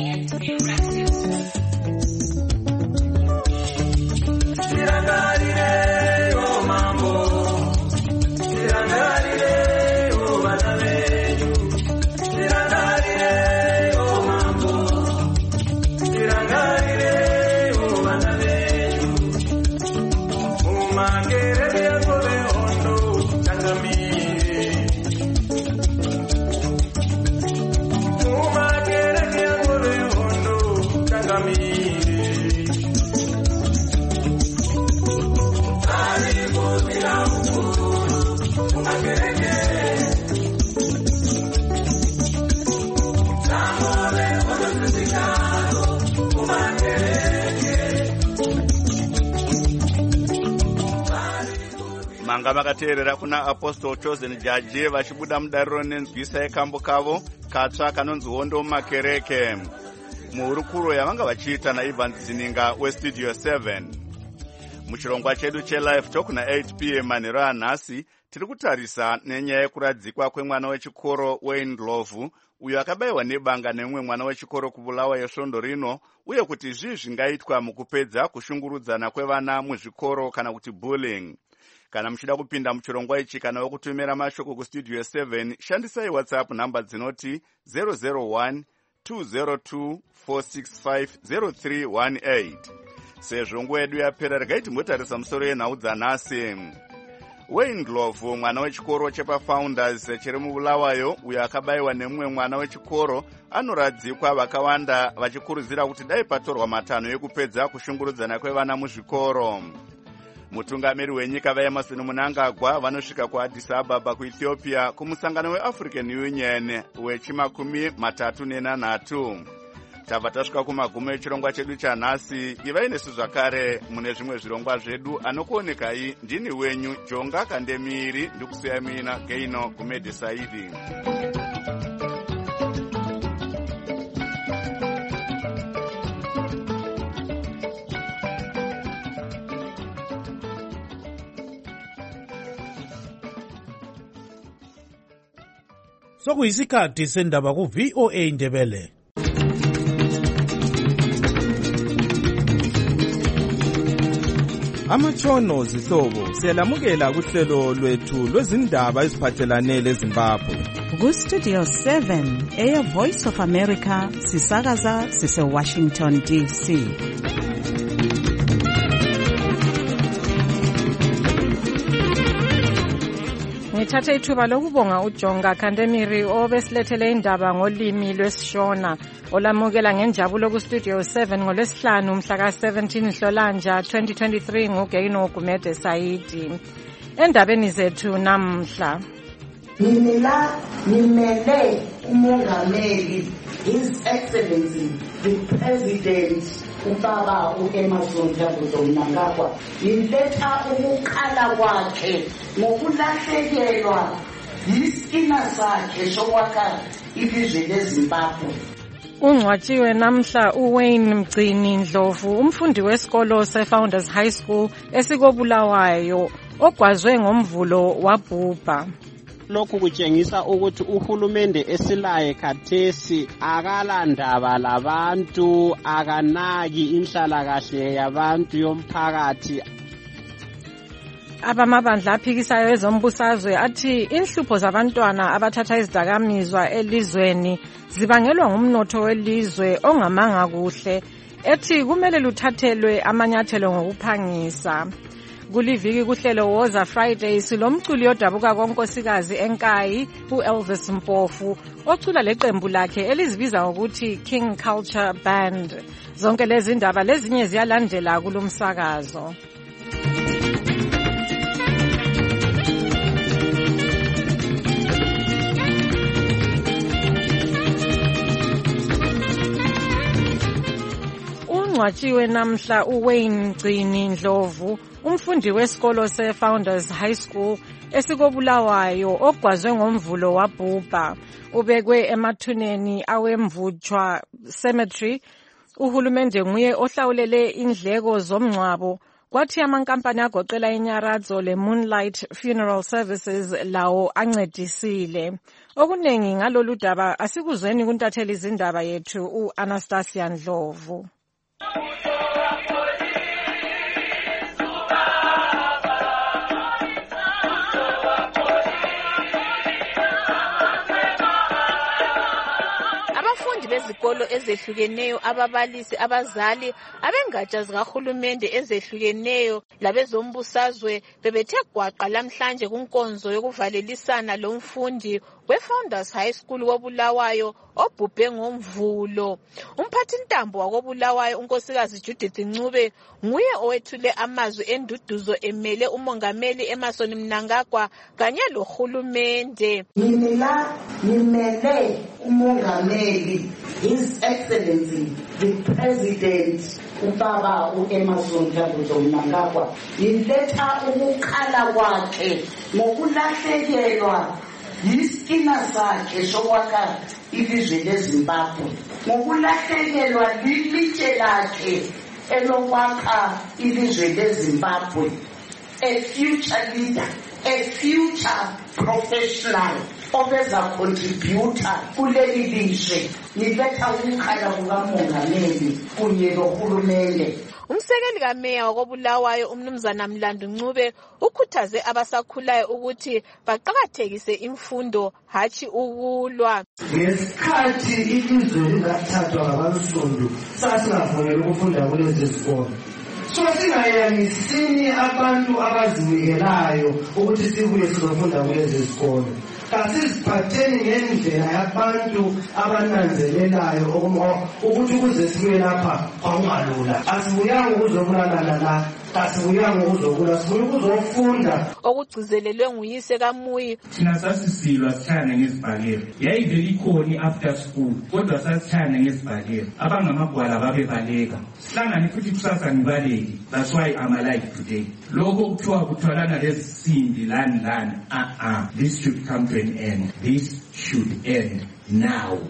Manga makateerera kuna Apostle Chosen Jaji vachibuda mudariro nenzwisa yekambo kavo katsva kanonzi hondo mumakereke. Muhurukuro yavanga vachiita naIvan Zininga weStudio seven. Muchirongwa chedu chelive talk na eight p m manhero anhasi tiri kutarisa nenyaya yekuradzikwa kwemwana wechikoro Wayne Ndlovu uyo akabayiwa nebanga nemumwe mwana wechikoro kubulawa yesvondo rino, uye kuti zvii zvingaitwa mukupedza kushungurudzana kwevana muzvikoro kana kuti bullying. Kana muchida kupinda muchirongwa ichi kana wekutumira mashoko kuStudio seven, shandisai WhatsApp namba dzinoti zero zero one two zero two four six five zero three one eight. Sezvo nguva yedu yapera, regai timbotarisa musoro yenhau dzanhasi. Wayne Ndlovu, mwana wechikoro chepaFounders chiri mubulawayo, uyo akabayiwa nemumwe mwana wechikoro, anoradzikwa vakawanda vachikurudzira kuti dai patorwa matanho ekupedza kushungurudzana kwevana muzvikoro. Mutungamiri wenyika vaEmerson Mnangagwa vanosvika kuAddis Ababa kuEthiopia kumusangano weAfrican Union wechimakumi matatu nenhanhatu. Tabva tasvika kumagumo echirongwa chedu chanhasi. Ivai nesu zvakare mune zvimwe zvirongwa zvedu. Anokuonekai ndini wenyu Jonga Kandemiri, ndikusiya mina Geino Kumedhi Saidi. sokuyisikhathi sendaba ku-V O A Ndebele. Amatshono zihlobo siyalamukela kuhlelo lwethu lwezindaba eziphathelane leZimbabwe. Ku-Studio seven, Air Voice of America, sisakaza sise-Washington D C. Ngithathe ithuba lokubonga uJonga Kandemiri obesilethele indaba ngolimi lwesiShona olamukela ngenjabulo ku-Studio seven ngolwesihlanu mhla ka-seventeen Nhlolanja twenty twenty-three nguGeino Gumede Saidi. Endabeni zethu namhla, Nimela nimele umongameli His Excellency the President ubaba uEmmerson Mnangagwa iletha ukuqala kwakhe ngokulahlekelwa yisikina sakhe sokwakha ilizwe leZimbabwe. Ungcwatshiwe namhla uWayne Mgcini Ndlovu, umfundi wesikolo seFounders High School esikobulawayo ogwazwe ngomvulo wabhubha. Lokhu kutshengisa ukuthi uhulumende esilaye khathesi akalandaba labantu, akanaki inhlalakahle yabantu yomphakathi. Abamabandla aphikisayo ezombusazwe athi inhlupho zabantwana abathatha izidakamizwa elizweni zibangelwa ngumnotho welizwe ongamanga kuhle, ethi kumele luthathelwe amanyathelo ngokuphangisa. Kuliviki kuhlelo Woza Friday silomculi odabuka konkosikazi eNkayi uElvis Mpofu ocula leqembu lakhe elizibiza ngokuthi King Culture Band. Zonke lezi ndaba lezinye ziyalandela kulomsakazo. Ungcwatshiwe namhla uWayne Mgcini Ndlovu, umfundi wesikolo seFounders High School esikobulawayo ogwazwe ngomvulo wabhubha. Ubekwe emathuneni awemvutshwa cemetery. Uhulumende nguye ohlawulele indleko zomngcwabo, kwathi amankampani agoqela iNyaratho leMoonlight Funeral Services lawo ancedisile. Okunengi ngalolu daba asikuzweni kuntatheli izindaba yethu uAnastasia Ndlovu. Bezikolo ezehlukeneyo, ababalisi, abazali, abengatsha zikahulumende ezehlukeneyo labezombusazwe bebethe gwaqa lamhlanje kunkonzo yokuvalelisana lomfundi weFounders High School wobulawayo obhubhe ngomvulo. Umphathintambo wakobulawayo unkosikazi Judith Ncube nguye owethule amazwi enduduzo emele umongameli Emmerson Mnangagwa kanye lohulumende. Nimela nimele umongameli His Excellency the President ubaba uEmmerson Mnangagwa iletha ukuqala kwakhe ngokulahlekelwa yisikina sakhe sokwakha ilizwe leZimbabwe, ngokulahlekelwa lilitshe lakhe elokwakha ilizwe leZimbabwe. A future leader, a future professional obeza contributor kuleli lizwe. Niletha ukuqala kukamongameli kunye lohulumende. Umsekeli kameya wakobulawayo umnumzana Mlandu Ncube ukhuthaze abasakhulayo ukuthi baqakathekise imfundo hatshi ukulwa. Ngesikhathi ilizwe lingathathwa ngabansundu sasingavumela ukufunda kulezi zikolo, so singayangisini abantu abazinikelayo ukuthi sibuye sizofunda kulezi zikolo. Kasiziphatheni ngendlela yabantu abananzelelayo ukuthi ukuze sibuye lapha kwakungalula. Asibuyanga ukuzobulala la, asibuyanga ukuzobula, sibuye ukuzofunda. Okugcizelelwe nguyise kaMuyi. Thina sasisilwa sithana ngezibhakela. Yayivele ikhoni after school, kodwa sasithana ngezibhakela. Abangamagwala babebaleka. Sihlangane futhi kusasa ngibaleki. That's why I'm alive today. Lokho kuthiwa kuthwalana lesimbi lani lani. Ah ah. This should come to an end. This should end now.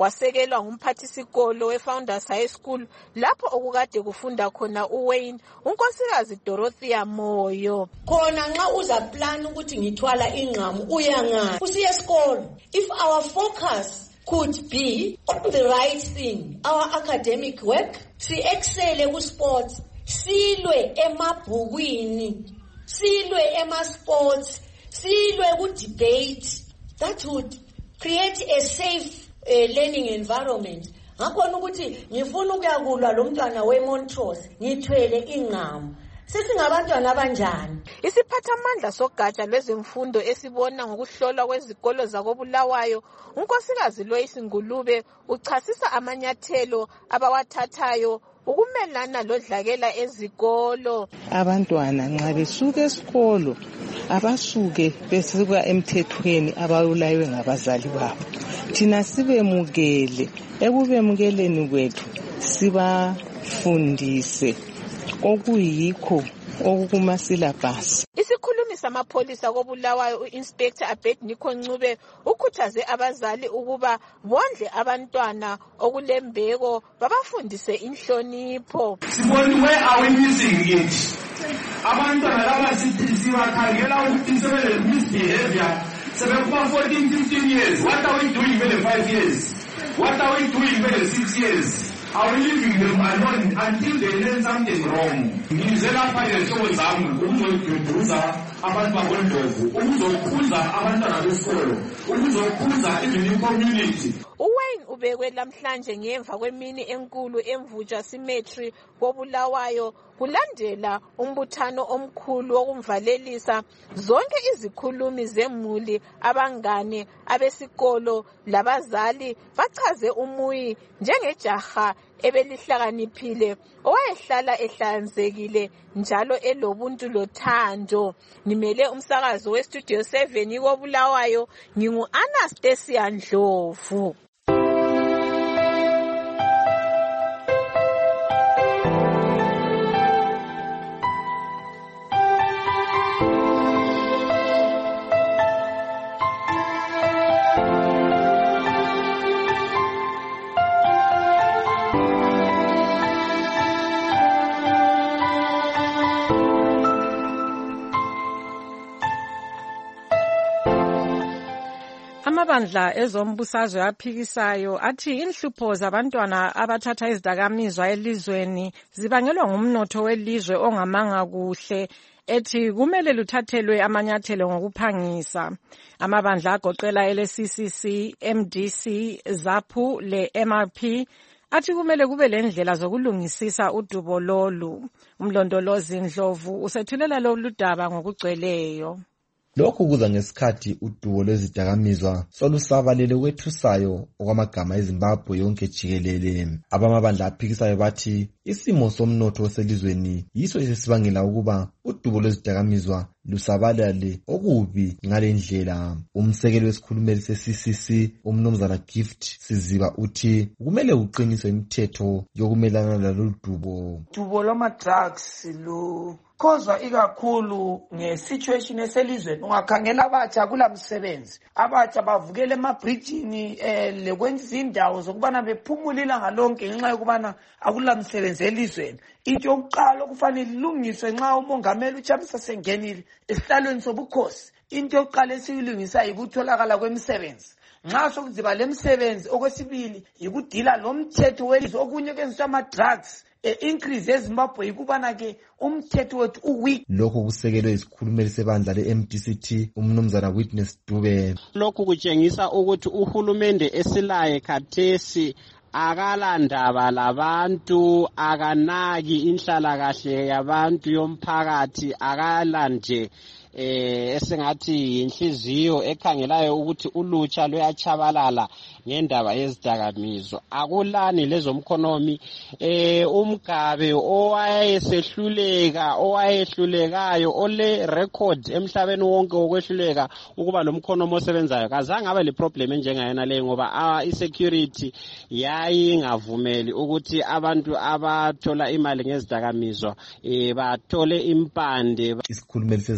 wasekelwa ngumphathisikolo we-Founders High School lapho okukade kufunda khona uWayne unkosikazi Dorothea Moyo. Khona nxa uza plan ukuthi ngithwala ingqamu uyangani usiye esikolo. If our focus could be on the right thing, our academic work, si excel ku sports, silwe emabhukwini, silwe ema sports, silwe ku debate, that would create a safe uh, learning environment. Ngakhona ukuthi ngifuna ukuyakulwa lo mntwana weMontrose ngithwele ingqamu. Sesingabantwana abanjani? Isiphathamandla sogatsha lwezemfundo esibona ngokuhlolwa kwezikolo zakoBulawayo, unkosikazi Loyce Ngulube uchasisa amanyathelo abawathathayo ukumelana lodlakela ezikolo. Abantwana nxa besuka esikolo abasuke besuka emthethweni abawulaywe ngabazali babo. Thina sibemukele, ekubemukeleni kwethu sibafundise okuyikho okukuma syllabus. Isikhulumi samapholisa koBulawayo uInspector Abednego Ncube ukhuthaze abazali ukuba bondle abantwana okulembeko babafundise inhlonipho. Sibone, where are we missing it? Abantwana laba sibakhangela ukuthi sebele misbehavior sebekuba fourteen fifteen years. What are we doing for five years? What are we doing for six years? Are we leaving them alone until they learn something wrong? Ngizela pha lesho zami ukuzoduduza abantu bakoNdlovu, ukuzokhuza abantwana besikolo, ukuzokhuza even community. uWayne ubekwe lamhlanje ngemva kwemini enkulu emvuja Cemetery koBulawayo kulandela umbuthano omkhulu wokumvalelisa zonke izikhulumi zemuli, abangane, abesikolo labazali. Bachaze uMuyi njengejaha ebelihlakaniphile owayehlala ehlanzekile njalo elobuntu lothando. Nimele umsakazo weStudio seven koBulawayo, ngingu Anastasia Ndlovu. Amabandla ezombusazwe aphikisayo athi inhlupho zabantwana abathatha izidakamizwa elizweni zibangelwa ngumnotho welizwe ongamanga kuhle, ethi kumele luthathelwe amanyathelo ngokuphangisa. Amabandla agoqela ele-C C C, M D C, ZAPU le-M R P athi kumele kube lendlela zokulungisisa udubo lolu. Umlondolozi Ndlovu usethulela lolu daba ngokugcweleyo. Lokhu kuza ngesikhathi udubo lwezidakamizwa solusabalele kwethusayo okwamagama eZimbabwe yonke jikelele. Abamabandla aphikisayo bathi isimo somnotho selizweni yiso esibangela ukuba udubo lwezidakamizwa lusabalale okubi ngale ndlela. Umsekeli wesikhulumeli se-C C C umnumzana Gift Siziba uthi kumele uqiniswe imithetho yokumelana lalolu dubo. Dubo lwama-drugs lu kozwa ikakhulu nge-situation eselizweni. Ungakhangela abatsha kula msebenzi, abatsha bavukele emabridgini eh, lekwenza indawo zokubana bephumule ilanga lonke ngenxa yokubana akula msebenzi elizweni. Into yokuqala okufanele ilungiswe nxa umongameli uChamisa sengenile esihlalweni sobukhosi, into yokuqala esiyilungisa yikutholakala kwemisebenzi. Nxa sokuziba lemsebenzi, okwesibili yikudila lo mthetho welizwe. Okunye kwenziswa ama-drugs e increase eZimbabwe yikubana ke umthetho wethu uweak. Lokho kusekelwe isikhulumeli sebandla le-M D C T umnumzana Witness Dube. Lokhu kutshengisa ukuthi uhulumende esilaye khathesi akalandaba labantu, akanaki inhlalakahle yabantu yomphakathi, akalanje eh esengathi inhliziyo ekhangelayo ukuthi ulutsha luyachabalala ngendaba yezidakamizwa. Akulani lezomkhonomi eh umgabe owayesehluleka owayehlulekayo ole record emhlabeni wonke okwehluleka ukuba lo mkhonomi osebenzayo kazange abe le problem njengayena le, ngoba insecurity yayingavumeli ukuthi abantu abathola imali ngezidakamizwa eh bathole impande. Isikhulumeli seZAPU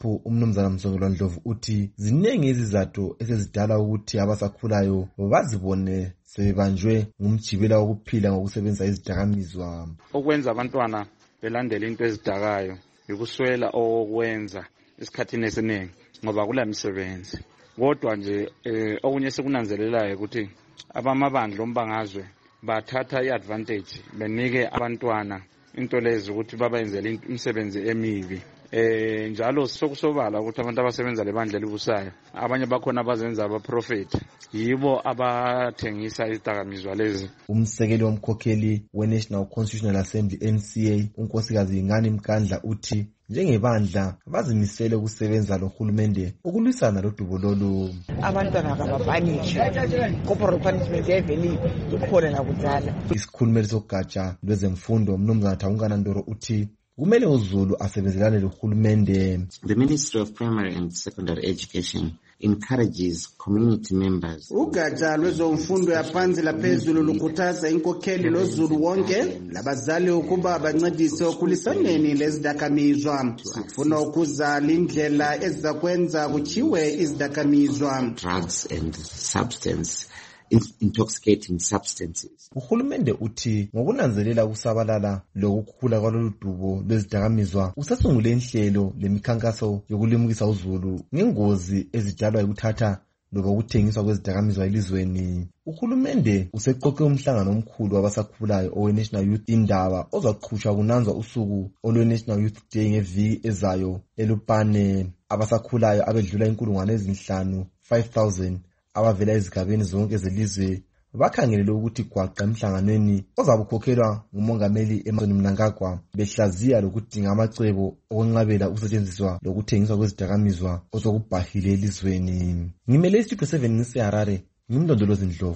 lapho umnumzana Msongelwa Ndlovu uthi zinengi izizathu esezidala ukuthi abasakhulayo bazibone sebebanjwe ngumjibela wokuphila ngokusebenzisa izidakamizwa. Okwenza abantwana belandele into ezidakayo ukuswela okwenza isikhathini esiningi ngoba kula misebenzi. Kodwa nje eh, okunye sekunanzelelayo ukuthi abamabandla ombangazwe bathatha iadvantage benike abantwana into lezi ukuthi babayenzele imisebenzi emibi. Eh njalo sokusobala ukuthi abantu abasebenza lebandla elibusayo abanye bakhona abazenza abaprofeti yibo abathengisa izidakamizwa lezi. Umsekeli womkhokheli we-National Constitutional Assembly N C A unkosikazi Ingani Mkandla uthi njengebandla bazimisele ukusebenza lohulumende ukulwisana lodubo lolu. Abantwana kabapanisha corporal punishment yeveli ikhona nakudala. Isikhulumeli sogatsha lwezemfundo Mnumzana Thawungana Ndoro uthi kumele uZulu asebenzelane lohulumende. The Ministry of Primary and Secondary Education encourages community members. Ugatsha lwezomfundo yaphansi laphezulu lukhuthaza inkokheli loZulu wonke labazali ukuba bancedise okulisaneni lezidakamizwa. Sifuna ukuzala indlela ezizakwenza kuchiwe izidakamizwa. Drugs and substance intoxicating substances. Uhulumende uthi ngokunanzelela ukusabalala lokukhula kwalolu dubo lwezidakamizwa usasungule inhlelo lemikhankaso yokulimukisa uZulu ngengozi ezidalwa ukuthatha loba ukuthengiswa kwezidakamizwa elizweni. Uhulumende useqoqe umhlangano omkhulu wabasakhulayo owe-National Youth indaba ozaqhutshwa kunanzwa usuku olwe-National Youth Day ngeviki ezayo eLupane. Abasakhulayo abedlula inkulungwane ezinhlanu five thousand abavela ezigabeni zonke zelizwe bakhangelele ukuthi gwaqa emhlanganweni ozabukhokhelwa ngumongameli Emmerson Mnangagwa behlaziya lokudinga amacebo okwenqabela ukusetshenziswa lokuthengiswa kwezidakamizwa osokubhahile elizweni. Ngimele istudio seven ngiseHarare, ngimlondolozi Ndlovu.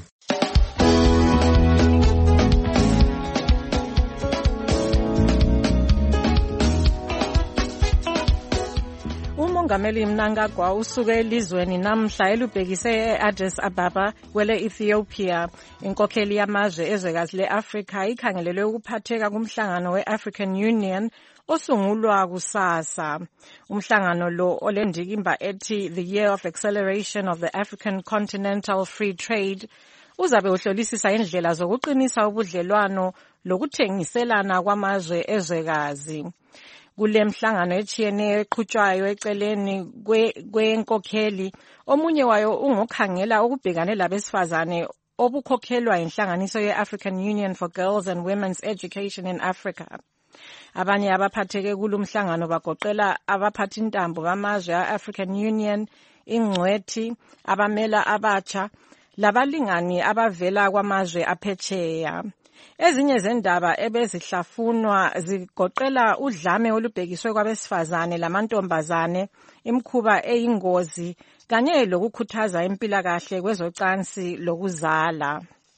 uMongameli Mnangagwa usuke elizweni namhla elubhekise e-Addis Ababa kwele Ethiopia. Inkokheli yamazwe ezwekazi le-Afrika ikhangelelwe ukuphatheka kumhlangano we-African Union osungulwa kusasa. Umhlangano lo olendikimba ethi The Year of Acceleration of the African Continental Free Trade uzabe uhlolisisa indlela zokuqinisa ubudlelwano lokuthengiselana kwamazwe ezwekazi. Kule mhlangano etshiyeneyo eqhutshwayo eceleni kwenkokheli omunye wayo ungokhangela ukubhekane labesifazane obukhokhelwa inhlanganiso ye-African Union for Girls and Women's Education in Africa. Abanye abaphatheke kulumhlangano bagoqela abaphathi intambo bamazwe a-African Union, ingcwethi, abamela abatsha, labalingani abavela kwamazwe aphetsheya. Ezinye zendaba ebezihlafunwa zigoqela udlame olubhekiswe kwabesifazane lamantombazane, imkhuba eyingozi kanye lokukhuthaza impilakahle kwezocansi lokuzala.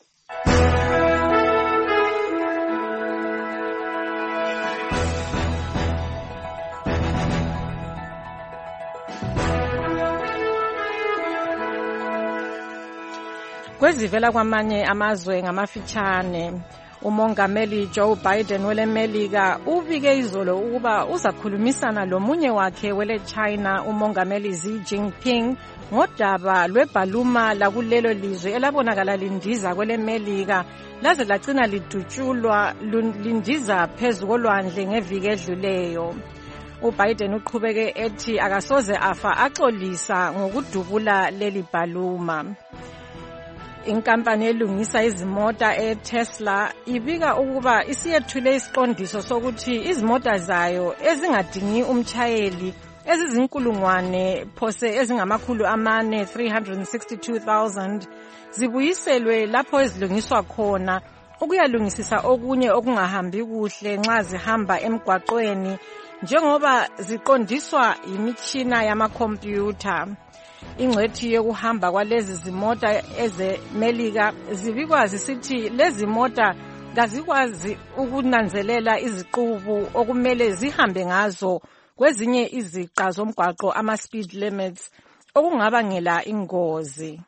Kwezivela kwamanye amazwe ngamafitshane, umongameli Joe Biden wele Melika ubike izolo ukuba uzakhulumisana lomunye wakhe wele China umongameli Xi Jinping ngodaba lwebhaluma lakulelo lizwe elabonakala lindiza kwele Melika laze lagcina lidutshulwa lindiza phezu kolwandle ngeviki edluleyo. uBiden uqhubeke ethi akasoze afa axolisa ngokudubula leli bhaluma. Inkampani elungisa izimota eTesla ibika ukuba isiyethule isiqondiso sokuthi izimota zayo ezingadingi umtshayeli ezizinkulungwane phose ezingamakhulu amane three hundred sixty-two thousand zibuyiselwe lapho ezilungiswa khona ukuyalungisisa okunye okungahambi kuhle nxa zihamba emgwaqweni njengoba ziqondiswa imitshina yamakhompyutha. Ingcwethi yokuhamba kwalezi zimota ezeMelika zibikwa zisithi lezi mota kazikwazi ukunanzelela iziqubu okumele zihambe ngazo kwezinye iziqa zomgwaqo ama-speed limits okungabangela ingozi.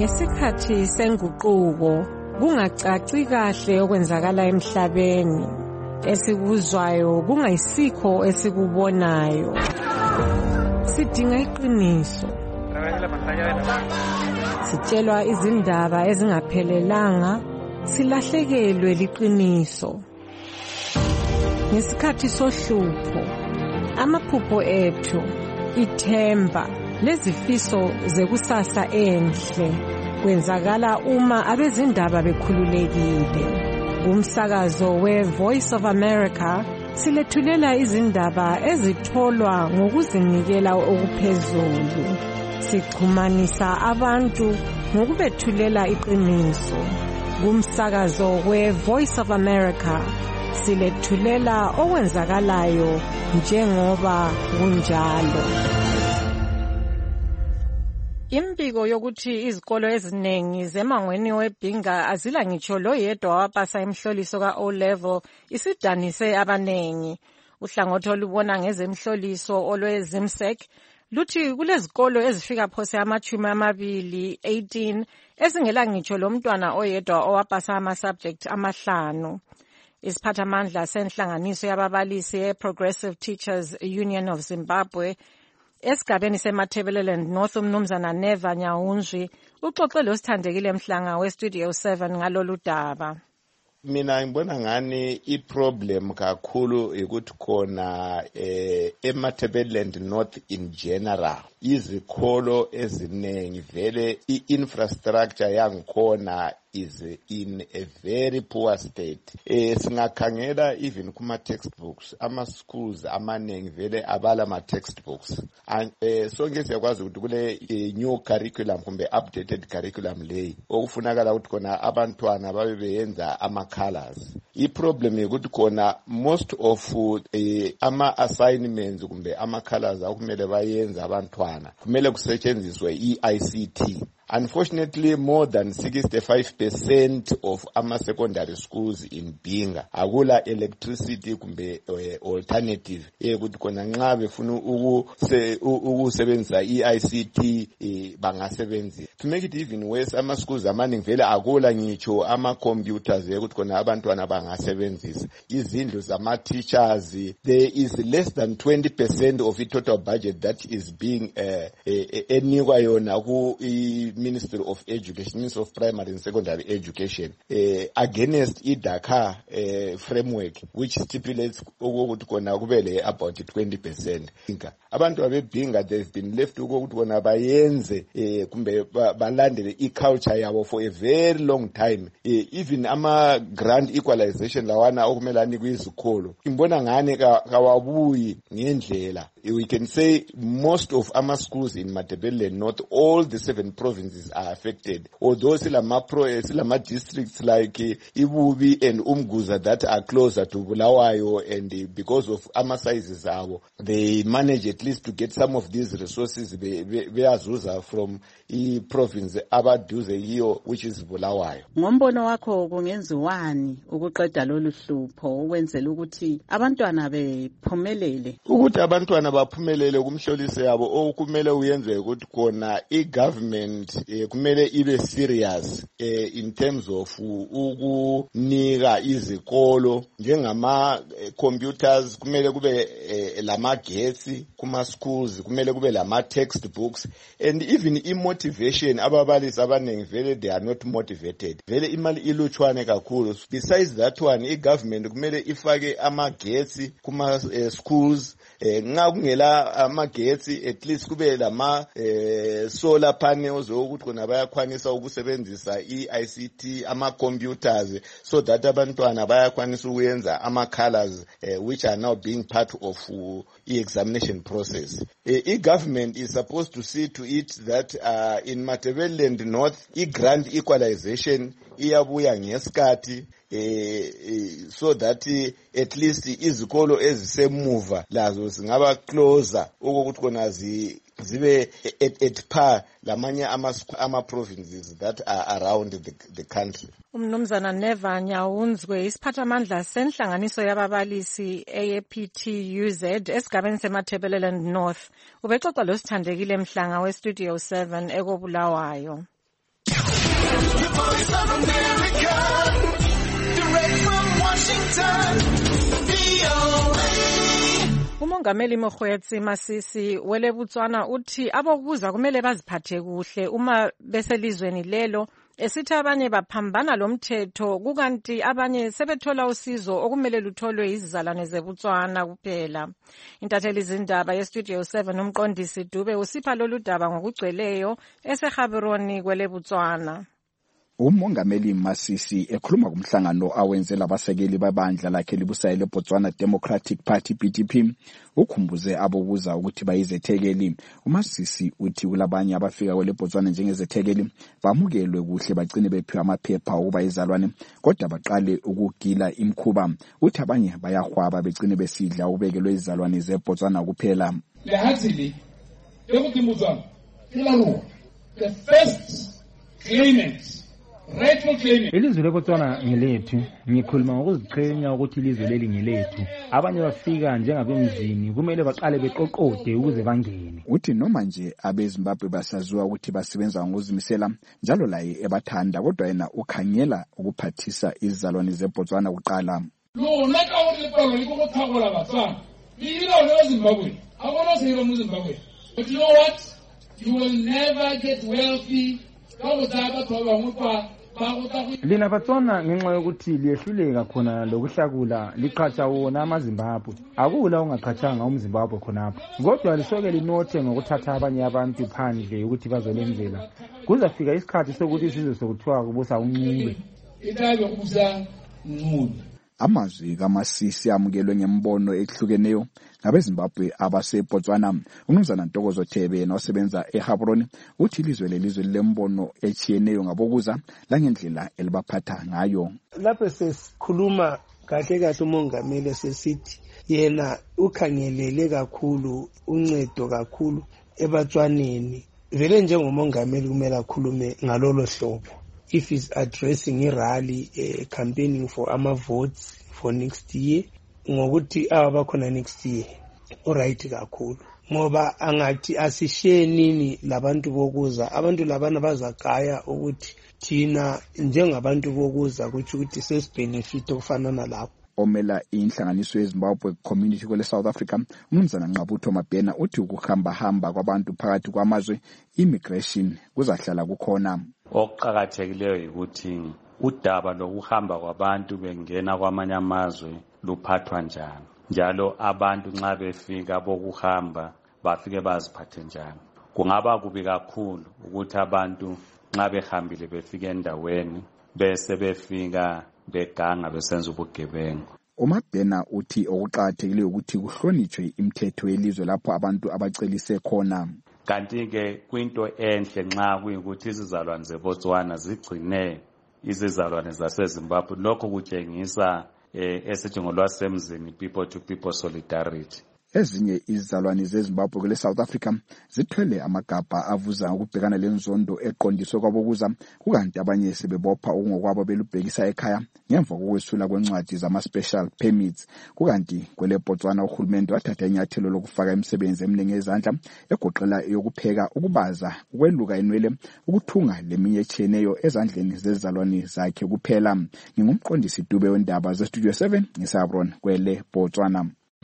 Ngesikhathi senguquko kungacaci kahle okwenzakala emhlabeni. esikuzwayo kungayisikho esikubonayo. Sidinga iqiniso. Sitshelwa izindaba ezingaphelelanga, silahlekelwe liqiniso. Ngesikhathi sohlupho, amaphupho ethu, ithemba, lezifiso zekusasa enhle kwenzakala uma abezindaba bekhululekile. Kumsakazo we-Voice of America silethulela izindaba ezitholwa ngokuzinikela okuphezulu. Sixhumanisa abantu ngokubethulela iqiniso. Kumsakazo we-Voice of America silethulela okwenzakalayo njengoba kunjalo. Imbiko yokuthi izikolo eziningi zemangweni weBhinga azila ngitsho lo yedwa wapasa imhloliso ka-O level isidanise abanengi. Uhlangothi olubona ngezemhloliso olwe-Zimsek luthi kulezikolo ezifika phose amachumi amabili eighteen ezingela ngitsho lo mntwana oyedwa owapasa ama-subject amahlanu. Isiphathamandla senhlanganiso yababalisi e-Progressive Teachers Union of Zimbabwe esigabeni seMatabeleland North umnumzana Neva Nyaunzwi uxoxe lo Sithandekile Mhlanga we-Studio seven ngalolu daba. Mina ngibona ngani i-problem kakhulu ukuthi khona eh, eMatabeleland North in general izikolo eziningi vele i-infrastructure yangikhona is in a very poor state. Eh, singakhangela even kuma textbooks, ama schools amaningi vele abala ma textbooks. And eh, sonke siyakwazi ukuthi kule eh, new curriculum kumbe updated curriculum leyi okufunakala ukuthi khona abantwana babe beyenza ama colors. I-problem ukuthi khona most of eh, ama assignments kumbe ama colors akumele bayenza abantwana kumele kusetshenziswe i-I C T. Unfortunately, more than sixty-five percent of ama secondary schools in Bhinga akula electricity kumbe uh, alternative ukuthi khona nxa befuna ukusebenzisa i-I C T eh, bangasebenzisa. To make it even worse, ama schools amaningi vele akula ngitsho ama computers ukuthi khona abantwana bangasebenzisa. Izindlu zama teachers, there is less than twenty percent of the total budget that is being uh, uh, enikwa yona ku Ministry of Education, Ministry of Primary and Secondary Education, uh, against I Dhaka uh, framework, which stipulates about twenty percent. Abantu abeBhinga, they've been left to go to bayenze kumbe balandele i-culture yabo for a very long time. Uh, even ama grand equalization lawana okumelani kwizikolo. Imbona ngane kawabuyi ngendlela. We can say most of our schools in Matabeleland, not all the seven provinces are affected. Although silama pro, silama districts like uh, Ibubi and Umguza that are closer to Bulawayo, and uh, because of our sizes, our, they manage at least to get some of these resources beazuza from the province abaduze hiyo, which is Bulawayo. Ngombono wakho kungenziwani ukuqeda lolu hlupho ukwenzela ukuthi abantwana bephumelele? Ukuthi abantwana baphumelele kumhloliso yabo okumele uyenze ukuthi khona i-government eh, kumele ibe serious eh, in terms of ukunika izikolo njengama eh, computers, kumele kube eh, lamagetsi kuma schools, kumele kube lama textbooks, and even i-motivation ababalisi abaningi vele they are not motivated, vele imali ilutshwane kakhulu. Besides that one, i-government kumele ifake amagetsi kuma eh, schools, eh, nxa kungela amagetsi at least kube lama eh, solar panels ukuthi khona bayakwanisa ukusebenzisa i-I C T, ama computers, so that abantwana bayakwanisa ukuyenza ama colors eh, which are now being part of uh, i-examination process. Eh, i-government is supposed to see to it that uh, in Matabeleland North i-grand equalization iyabuya ngesikhathi eh, eh, so that eh, at least izikolo ezisemuva lazo zingaba closer ukuthi khona zi zibe at, at par lamanye ama, ama provinces that are around the, the country. Umnumzana Neva Nyaunzwe isiphathamandla senhlanganiso yababalisi A P T U Z esigabeni seMatabeleland North ubexoxa lo Sithandekile Mhlanga we-Studio seven ekobulawayo. Voice of America, direct from Washington. umongameli Mokgweetsi Masisi wele Botswana uthi abokuza kumele baziphathe kuhle uma beselizweni lelo, esithi abanye baphambana lomthetho kukanti abanye sebethola usizo okumele lutholwe izizalwane zeBotswana kuphela. Intatheli zindaba yeStudio seven umqondisi Dube usipha lolu daba ngokugcweleyo eseGaborone kwele Botswana. Umongameli Masisi ekhuluma kumhlangano awenzela abasekeli babandla lakhe libusayo leBotswana Democratic Party B D P ukhumbuze abokuza ukuthi bayizethekeli. uMasisi uthi kulabanye abafika kwele Botswana njengezethekeli bamukelwe kuhle bagcine bephiwa amaphepha okuba izalwane kodwa baqale ukugila imkhuba. Uthi abanye bayahwaba begcine besidla ubekelwe izalwane zeBotswana kuphela. lehathili ekuthi Botswana ilalo the first claimant ilizwe leBotswana ngelethu. Ngikhuluma ngokuziqhenya ukuthi ilizwe leli ngelethu. Abanye bafika njengabemzini kumele baqale beqoqode ukuze bangene. Uthi noma nje abeZimbabwe basaziwa ukuthi basebenza ngokuzimisela njalo laye ebathanda kodwa yena ukhangela ukuphathisa izizalwane zeBotswana kuqala. Lo naka uliqolo likuthakola batswana. Yilo leZimbabwe. Abona seyilo muZimbabwe. But you know what? You will never get wealthy. Kawuzaba thoba ngokwa lina Botswana ngenxa yokuthi liyehluleka khona lokuhlakula liqhatsha wona amaZimbabwe. Akula ungaqhatshanga umZimbabwe khonapho. Kodwa lisoke linothe ngokuthatha abanye abantu phandle ukuthi bazolenzela. Kuzafika isikhathi sokuthi isizwe sokuthiwa kubusa uNcube. Itabe kubusa uNcube. Amazwi kaMasisi amukelwe ngembono ehlukeneyo ngabeZimbabwe abaseBotswana. Umnumzana Ntokozo Thebe nosebenza eGaborone uthi ilizwe lelizwe lembono echiyeneyo ngabokuza langendlela elibaphatha ngayo. Lapho sesikhuluma kahle kahle umongameli sesithi yena ukhangelele kakhulu uncedo kakhulu eBotswaneni. Vele njengomongameli kumele akhulume ngalolo hlobo. If he's addressing a rally, uh, campaigning for ama votes for next year, ngokuthi abakhona next year, alright kakhulu. Ngoba angathi asishiye nini labantu bokuza, abantu labana bazagaya ukuthi thina njengabantu bokuza ukuthi ukuthi sesibenefit okufanana lapho. Omela inhlanganiso yeZimbabwe Community kwele South Africa umnumzana Nqabutho Mabhena uthi ukuhamba hamba kwabantu phakathi kwamazwe immigration kuzahlala kukhona. Okuqhakathekileyo ukuthi udaba lokuhamba kwabantu bengena kwamanye amazwe luphathwa njani, njalo abantu nxa befika bokuhamba bafike baziphathe njani. Kungaba kubi kakhulu ukuthi abantu nxa behambile befike endaweni bese befika beganga besenza ubugebengu. uMabhena uthi okuqhakathekileyo ukuthi kuhlonitshwe imithetho yelizwe lapho abantu abacelise khona. Kanti ke kwinto enhle nxa kuyikuthi izizalwane zeBotswana zigcine izizalwane zaseZimbabwe. Lokho kutshengisa eh, esithi ngolwasemzini people to people solidarity. Ezinye izizalwane zeZimbabwe kule South Africa zithwele amagabha avuza ukubhekana lenzondo eqondiswe kwabokuza kukanti abanye sebebopha okungokwabo belubhekisa ekhaya ngemva kokwesula kwencwadi zama special permits. Kukanti kwele Botswana uhulumende wathatha inyathelo lokufaka imisebenzi eminingi ezandla egoqela yokupheka, ukubaza, ukweluka inwele, ukuthunga leminye echiyeneyo ezandleni zezizalwane zakhe kuphela. Ngingumqondisi Dube wendaba zeStudio seven ngeGaborone kwele Botswana.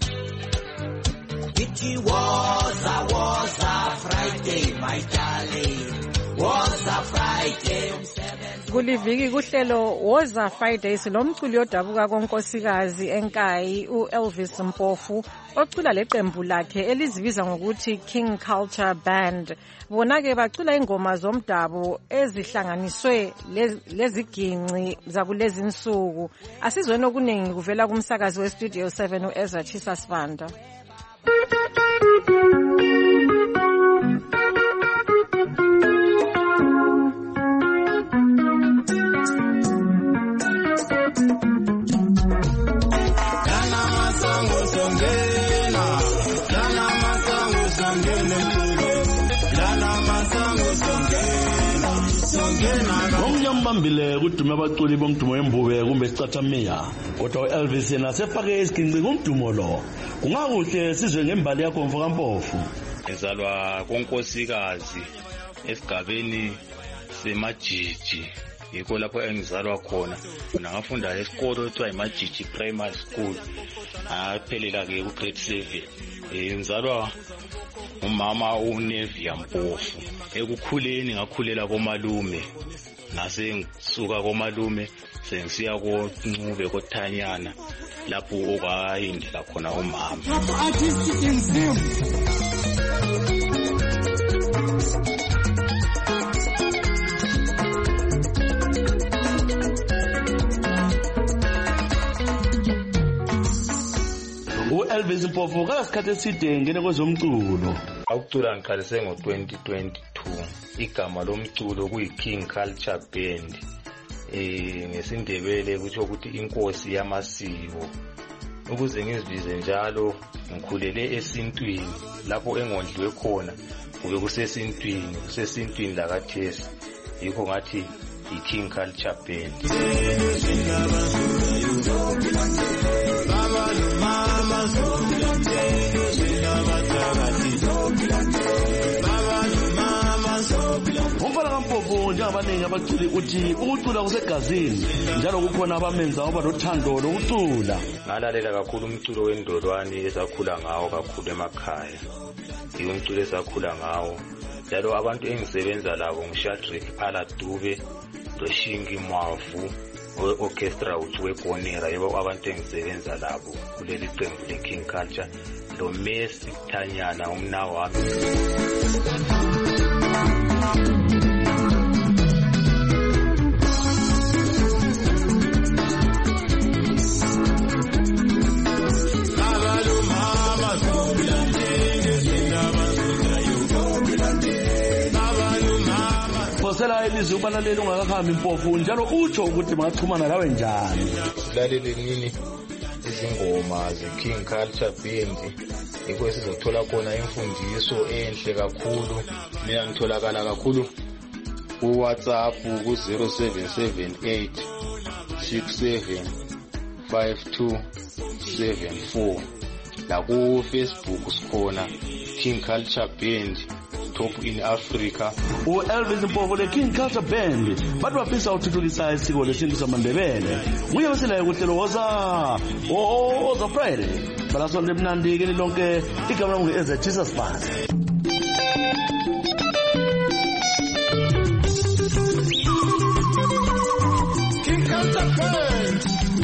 It was a was a Friday, my darling. Was a Friday. Kuliviki kuhlelo Woza Fridays lomculi odabuka konkosikazi enkayi uElvis Mpofu ocula leqembu lakhe elizibiza ngokuthi King Culture Band. Bona ke bacula ingoma zomdabu ezihlanganiswe leziginci zakulezi insuku. Asizweni okuningi kuvela kumsakazi weStudio seven uEzra Chisa Sibanda. Mbile kudume abaculi bomdumo wembube kumbe sicathamiya kodwa uElvis yena sefake isiginci kumdumo lo. Kungakuhle sizwe ngembali yakho Mfokampofu. Ngizalwa konkosikazi esigabeni semajiji yikho lapho engizalwa khona. Mina ngafunda esikolo ekuthiwa yiMajiji Primary School, ngaphelela ke ku grade seven. Ngizalwa umama uNevia Mpofu. Ekukhuleni ngakhulela komalume, ngase ngisuka komalume sengisiya koNcube koThanyana lapho okwayindela khona umama. U-Elvis Mpofu kasikhathi eside ngene kwezomculo. Ukucula ngiqalise ngo twenty twenty-two. Igama lomculo kuyi-King Culture Band. Eh ngesindebele kutho ukuthi inkosi yamasiko. Ukuze ngizibize njalo ngikhulele esintwini lapho engondliwe khona kube kusesintwini kusesintwini lakaThesi. Yikho ngathi i-King Culture Band. Umfana kaMpofu njengabaningi abaculi uthi ukucula kusegazini njalo kukhona abamenza oba lothando lokucula. Ngalalela kakhulu umculo wendolwani esakhula ngawo kakhulu emakhaya. Umculo esakhula ngawo njalo abantu engisebenza labo ngiShadrack Aladube loShingi Mwavu we-orchestra weBonera yebo abantu engisebenza labo kuleli qembu leKing Culture lo Messi Thanyana umna wami. Phosela ilizwi ubalaleli ungakahambi Mpofu njalo utsho ukuthi mangachumana lawe njani. Silalele nini izingoma zeKing Culture Band yikho sizothola khona imfundiso enhle kakhulu. Mina ngitholakala kakhulu ku WhatsApp ku zero seven seven eight six seven five two seven four. La ku Facebook sikhona King Culture Band top in Africa. U-Elvis Mpofu le King Culture Band bathi bafisa ukuthuthukisa isiko lesintu samaNdebele. Nguye wesilayo kuhlelo woza woza Friday. Balasonto emnandi ke lonke igama lami ngu-Eze Jesus Band. King Culture Band.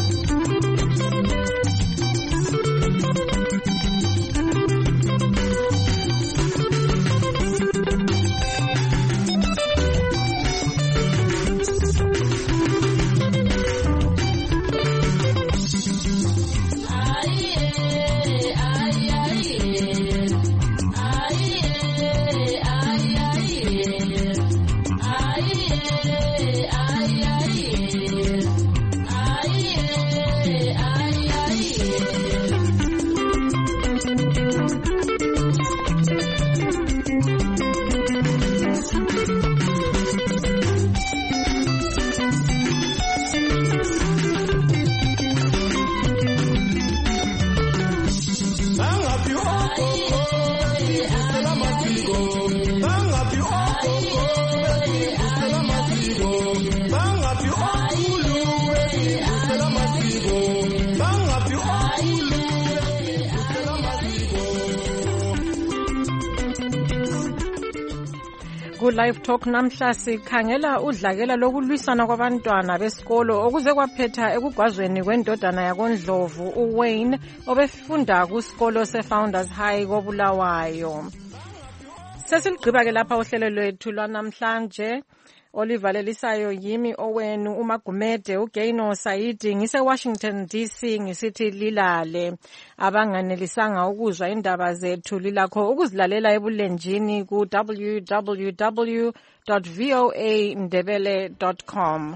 Live Talk namhla sikhangela udlakela lokulwisana kwabantwana besikolo okuze kwaphetha ekugwazweni kwendodana yakoNdlovu uWayne obefunda kusikolo seFounders High koBulawayo. Sesilgqiba ke lapha uhlelo lwethu lwanamhlanje. Oliver Lelisayo yimi owenu uMagumede uGaino Saidi ngise Washington D C ngisithi lilale. Abanganelisanga ukuzwa indaba zethu lilakho ukuzilalela ebulenjini ku w w w dot voa ndebele dot com.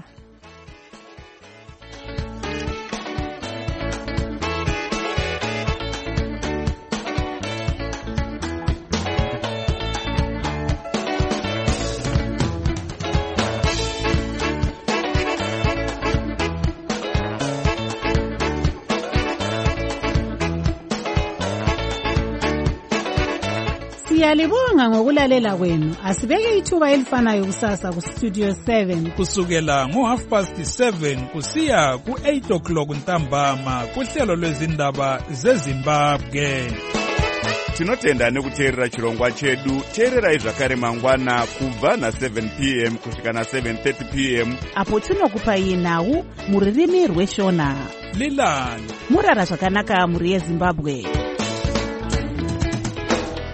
Siyalibonga ngokulalela kwenu. Asibeke ithuba elifanayo kusasa ku Studio seven. Kusukela ngo half past seven kusiya ku eight o'clock ntambama kuhlelo lwezindaba zeZimbabwe. Tinotenda nekuteerera chirongwa chedu. Teererai zvakare mangwana kubva na seven p m kusvika na seven thirty p m apo tinokupai nhau muririmi rweshona. Lilani murara zvakanaka muri yeZimbabwe.